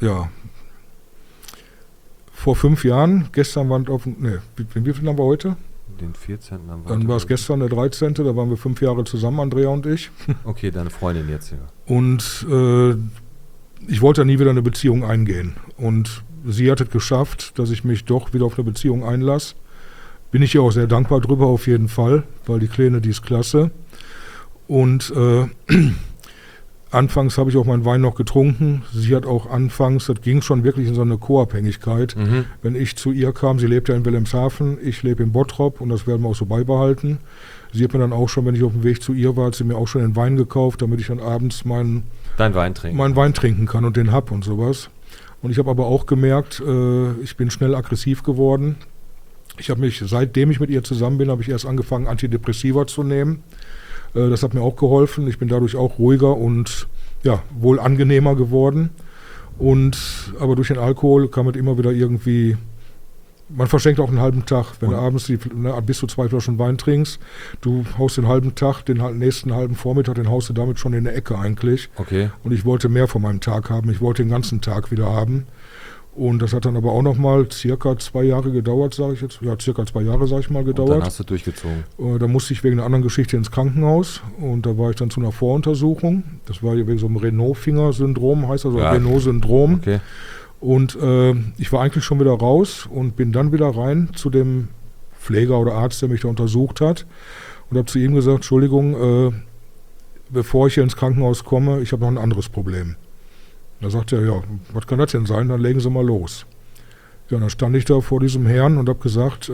vor 5 Jahren, gestern waren wie viel haben wir heute? Den 14. haben wir. Dann war es gestern der 13., da waren wir 5 Jahre zusammen, Andrea und ich. Okay, deine Freundin jetzt hier. Und ich wollte nie wieder eine Beziehung eingehen. Und sie hat es geschafft, dass ich mich doch wieder auf eine Beziehung einlasse. Bin ich ihr auch sehr dankbar drüber auf jeden Fall, weil die Kleine, die ist klasse. Und anfangs habe ich auch meinen Wein noch getrunken. Sie hat auch anfangs, das ging schon wirklich in so eine Co-Abhängigkeit. Wenn ich zu ihr kam, sie lebt ja in Wilhelmshaven, ich lebe in Bottrop und das werden wir auch so beibehalten. Sie hat mir dann auch schon, wenn ich auf dem Weg zu ihr war, hat sie mir auch schon den Wein gekauft, damit ich dann abends meinen Wein trinken kann und den hab und sowas. Und ich habe aber auch gemerkt, ich bin schnell aggressiv geworden. Ich habe mich, seitdem ich mit ihr zusammen bin, habe ich erst angefangen, Antidepressiva zu nehmen. Das hat mir auch geholfen. Ich bin dadurch auch ruhiger und wohl angenehmer geworden. Aber durch den Alkohol kam es immer wieder irgendwie, man verschenkt auch einen halben Tag. Wenn du abends bis zu 2 Flaschen Wein trinkst, du haust den halben Tag, den nächsten halben Vormittag, den haust du damit schon in der Ecke eigentlich. Okay. Und ich wollte mehr von meinem Tag haben. Ich wollte den ganzen Tag wieder haben. Und das hat dann aber auch nochmal circa 2 Jahre gedauert, sage ich jetzt. Ja, circa 2 Jahre, sage ich mal, gedauert. Und dann hast du durchgezogen. Da musste ich wegen einer anderen Geschichte ins Krankenhaus. Und da war ich dann zu einer Voruntersuchung. Das war wegen so einem Renault-Finger-Syndrom, heißt also Renault-Syndrom. Okay. Und ich war eigentlich schon wieder raus und bin dann wieder rein zu dem Pfleger oder Arzt, der mich da untersucht hat. Und habe zu ihm gesagt, Entschuldigung, bevor ich hier ins Krankenhaus komme, ich habe noch ein anderes Problem. Da sagte er, ja, was kann das denn sein? Dann legen Sie mal los. Ja, dann stand ich da vor diesem Herrn und habe gesagt,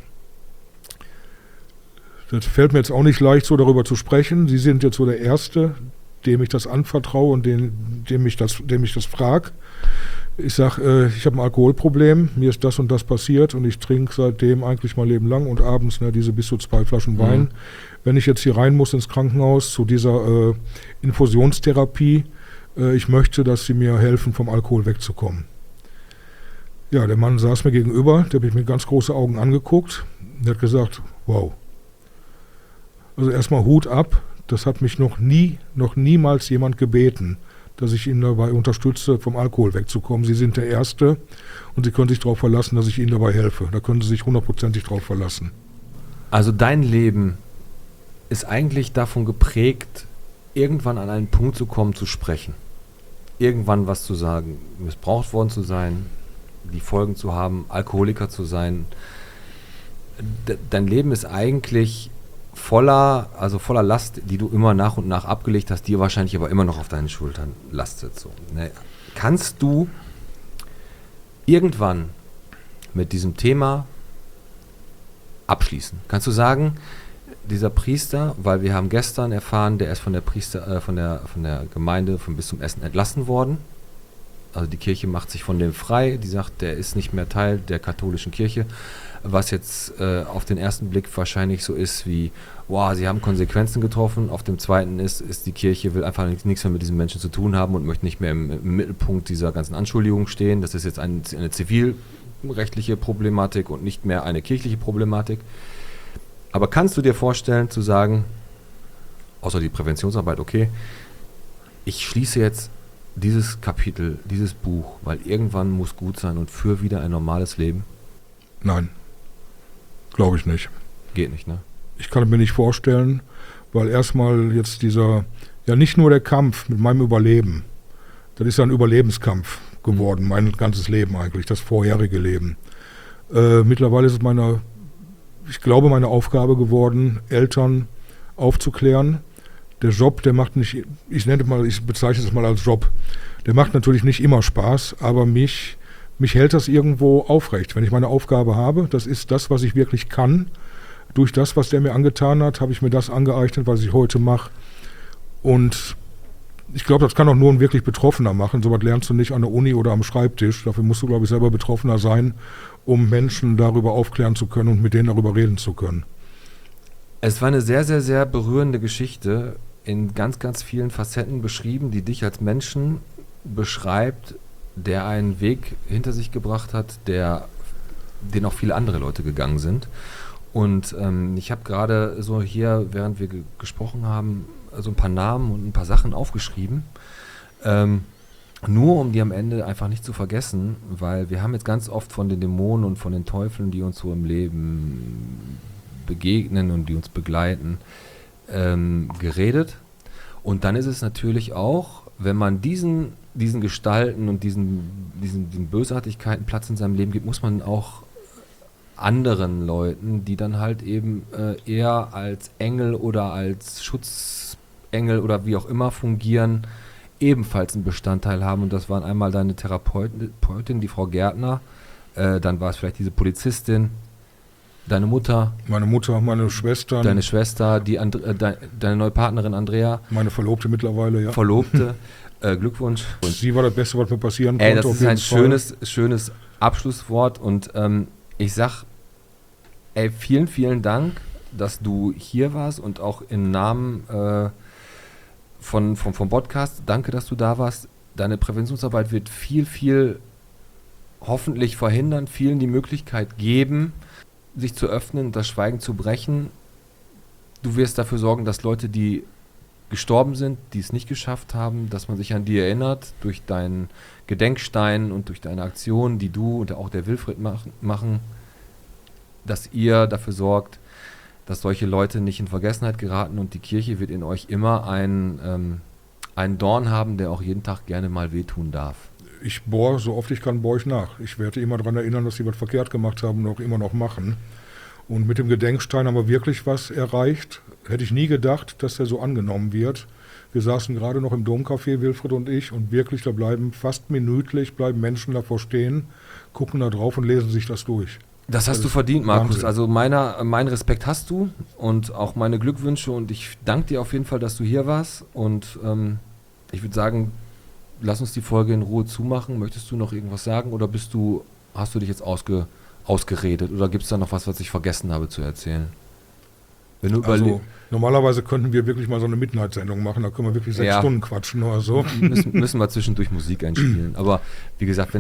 das fällt mir jetzt auch nicht leicht, so darüber zu sprechen. Sie sind jetzt so der Erste, dem ich das anvertraue und dem ich das frage. Ich sage, ich habe ein Alkoholproblem, mir ist das und das passiert und ich trinke seitdem eigentlich mein Leben lang und abends diese bis zu 2 Flaschen Wein. Wenn ich jetzt hier rein muss ins Krankenhaus zu dieser Infusionstherapie, ich möchte, dass Sie mir helfen, vom Alkohol wegzukommen. Ja, der Mann saß mir gegenüber, der hat mich mit ganz großen Augen angeguckt. Der hat gesagt, wow. Also erstmal Hut ab, das hat mich noch niemals jemand gebeten, dass ich ihn dabei unterstütze, vom Alkohol wegzukommen. Sie sind der Erste und Sie können sich darauf verlassen, dass ich Ihnen dabei helfe. Da können Sie sich 100%ig drauf verlassen. Also dein Leben ist eigentlich davon geprägt, irgendwann an einen Punkt zu kommen, zu sprechen. Irgendwann was zu sagen, missbraucht worden zu sein, die Folgen zu haben, Alkoholiker zu sein. Dein Leben ist eigentlich voller Last, die du immer nach und nach abgelegt hast, die wahrscheinlich aber immer noch auf deinen Schultern lastet. So, ne? Kannst du irgendwann mit diesem Thema abschließen? Kannst du sagen, dieser Priester, weil wir haben gestern erfahren, der ist von der Gemeinde von bis zum Essen entlassen worden. Also die Kirche macht sich von dem frei, die sagt, der ist nicht mehr Teil der katholischen Kirche, was jetzt auf den ersten Blick wahrscheinlich so ist wie, wow, sie haben Konsequenzen getroffen. Auf dem zweiten ist die Kirche will einfach nichts mehr mit diesen Menschen zu tun haben und möchte nicht mehr im Mittelpunkt dieser ganzen Anschuldigungen stehen. Das ist jetzt eine zivilrechtliche Problematik und nicht mehr eine kirchliche Problematik. Aber kannst du dir vorstellen zu sagen, außer die Präventionsarbeit, okay, ich schließe jetzt dieses Kapitel, dieses Buch, weil irgendwann muss gut sein und für wieder ein normales Leben? Nein, glaube ich nicht. Geht nicht, ne? Ich kann mir nicht vorstellen, weil erstmal jetzt nicht nur der Kampf mit meinem Überleben, das ist ja ein Überlebenskampf geworden, mein ganzes Leben eigentlich, das vorherige Leben. Mittlerweile ist es meiner ich glaube, meine Aufgabe geworden, Eltern aufzuklären. Der Job, der macht nicht, ich bezeichne es mal als Job, der macht natürlich nicht immer Spaß, aber mich hält das irgendwo aufrecht. Wenn ich meine Aufgabe habe, das ist das, was ich wirklich kann. Durch das, was der mir angetan hat, habe ich mir das angeeignet, was ich heute mache. Und ich glaube, das kann auch nur ein wirklich Betroffener machen. So was lernst du nicht an der Uni oder am Schreibtisch. Dafür musst du, glaube ich, selber Betroffener sein, um Menschen darüber aufklären zu können und mit denen darüber reden zu können. Es war eine sehr, sehr, sehr berührende Geschichte, in ganz, ganz vielen Facetten beschrieben, die dich als Menschen beschreibt, der einen Weg hinter sich gebracht hat, den auch viele andere Leute gegangen sind. Und ich habe gerade so hier, während wir gesprochen haben, so ein paar Namen und ein paar Sachen aufgeschrieben, nur um die am Ende einfach nicht zu vergessen, weil wir haben jetzt ganz oft von den Dämonen und von den Teufeln, die uns so im Leben begegnen und die uns begleiten, geredet. Und dann ist es natürlich auch, wenn man diesen Gestalten und diesen Bösartigkeiten Platz in seinem Leben gibt, muss man auch anderen Leuten, die dann halt eben eher als Engel oder als Schutzengel oder wie auch immer fungieren, ebenfalls einen Bestandteil haben. Und das waren einmal deine Therapeutin, die Frau Gärtner, dann war es vielleicht diese Polizistin, deine Mutter. Meine Mutter, meine Schwestern. Deine Schwester, deine neue Partnerin Andrea. Meine Verlobte mittlerweile, ja. Verlobte. Glückwunsch. Und sie war das Beste, was mir passieren konnte. Das ist ein schönes Abschlusswort. Und ich sag, vielen, vielen Dank, dass du hier warst und auch im Namen vom Podcast. Danke, dass du da warst. Deine Präventionsarbeit wird viel hoffentlich verhindern, vielen die Möglichkeit geben, sich zu öffnen, das Schweigen zu brechen. Du wirst dafür sorgen, dass Leute, die gestorben sind, die es nicht geschafft haben, dass man sich an die erinnert, durch deinen Gedenkstein und durch deine Aktion, die du und auch der Wilfried machen, dass ihr dafür sorgt, dass solche Leute nicht in Vergessenheit geraten, und die Kirche wird in euch immer einen Dorn haben, der auch jeden Tag gerne mal wehtun darf. Ich bohre, so oft ich kann, bohre ich nach. Ich werde immer daran erinnern, dass sie was verkehrt gemacht haben und auch immer noch machen. Und mit dem Gedenkstein haben wir wirklich was erreicht. Hätte ich nie gedacht, dass der so angenommen wird. Wir saßen gerade noch im Domcafé, Wilfried und ich, und wirklich, da bleiben fast minütlich, bleiben Menschen davor stehen, gucken da drauf und lesen sich das durch. Das hast du verdient, Markus. Wahnsinn. Also meinen Respekt hast du und auch meine Glückwünsche, und ich danke dir auf jeden Fall, dass du hier warst, und ich würde sagen, lass uns die Folge in Ruhe zumachen. Möchtest du noch irgendwas sagen, oder hast du dich jetzt ausgeredet, oder gibt es da noch was ich vergessen habe zu erzählen? Wenn du also normalerweise könnten wir wirklich mal so eine Midnight-Sendung machen, da können wir wirklich 6 Stunden quatschen oder so. Müssen wir zwischendurch Musik einspielen. Aber wie gesagt,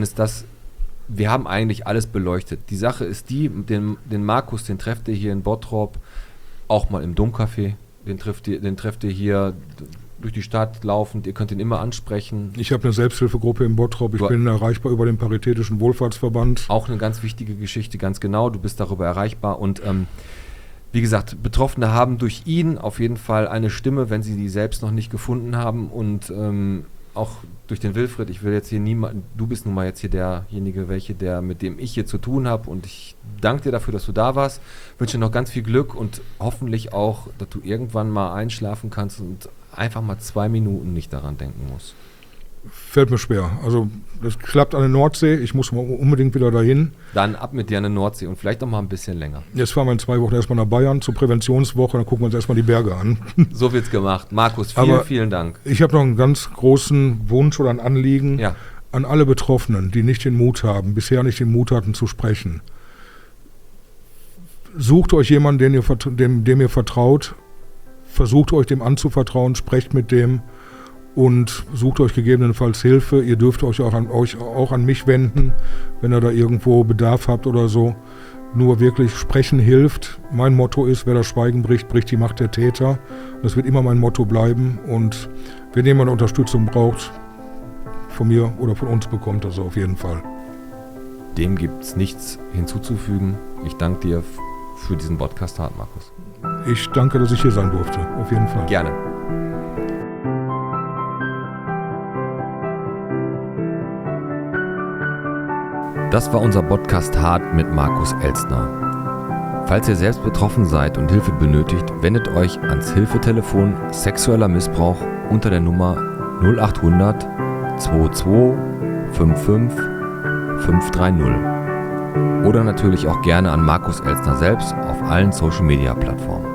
wir haben eigentlich alles beleuchtet. Die Sache ist den Markus, den trefft ihr hier in Bottrop, auch mal im Domcafé, den trefft ihr hier durch die Stadt laufend, ihr könnt ihn immer ansprechen. Ich habe eine Selbsthilfegruppe in Bottrop, ich bin erreichbar über den Paritätischen Wohlfahrtsverband. Auch eine ganz wichtige Geschichte, ganz genau, du bist darüber erreichbar, und wie gesagt, Betroffene haben durch ihn auf jeden Fall eine Stimme, wenn sie die selbst noch nicht gefunden haben, und auch durch den Wilfried. Ich will jetzt hier du bist nun mal jetzt hier derjenige, mit dem ich hier zu tun habe, und ich danke dir dafür, dass du da warst, wünsche dir noch ganz viel Glück und hoffentlich auch, dass du irgendwann mal einschlafen kannst und einfach mal 2 Minuten nicht daran denken musst. Fällt mir schwer. Also das klappt an der Nordsee, ich muss mal unbedingt wieder dahin. Dann ab mit dir an der Nordsee und vielleicht noch mal ein bisschen länger. Jetzt fahren wir in 2 Wochen erstmal nach Bayern zur Präventionswoche, dann gucken wir uns erstmal die Berge an. So wird's gemacht. Markus, vielen Dank. Ich habe noch einen ganz großen Wunsch oder ein Anliegen an alle Betroffenen, die nicht den Mut haben, bisher nicht den Mut hatten zu sprechen. Sucht euch jemanden, dem ihr vertraut, versucht euch dem anzuvertrauen, sprecht mit dem und sucht euch gegebenenfalls Hilfe. Ihr dürft euch auch an mich wenden, wenn ihr da irgendwo Bedarf habt oder so. Nur wirklich sprechen hilft. Mein Motto ist, wer das Schweigen bricht, bricht die Macht der Täter. Das wird immer mein Motto bleiben. Und wenn jemand Unterstützung braucht, von mir oder von uns, bekommt das auf jeden Fall. Dem gibt es nichts hinzuzufügen. Ich danke dir für diesen Podcast, Markus. Ich danke, dass ich hier sein durfte. Auf jeden Fall. Gerne. Das war unser Podcast Hart mit Markus Elstner. Falls ihr selbst betroffen seid und Hilfe benötigt, wendet euch ans Hilfetelefon Sexueller Missbrauch unter der Nummer 0800 22 55 530. Oder natürlich auch gerne an Markus Elstner selbst auf allen Social-Media-Plattformen.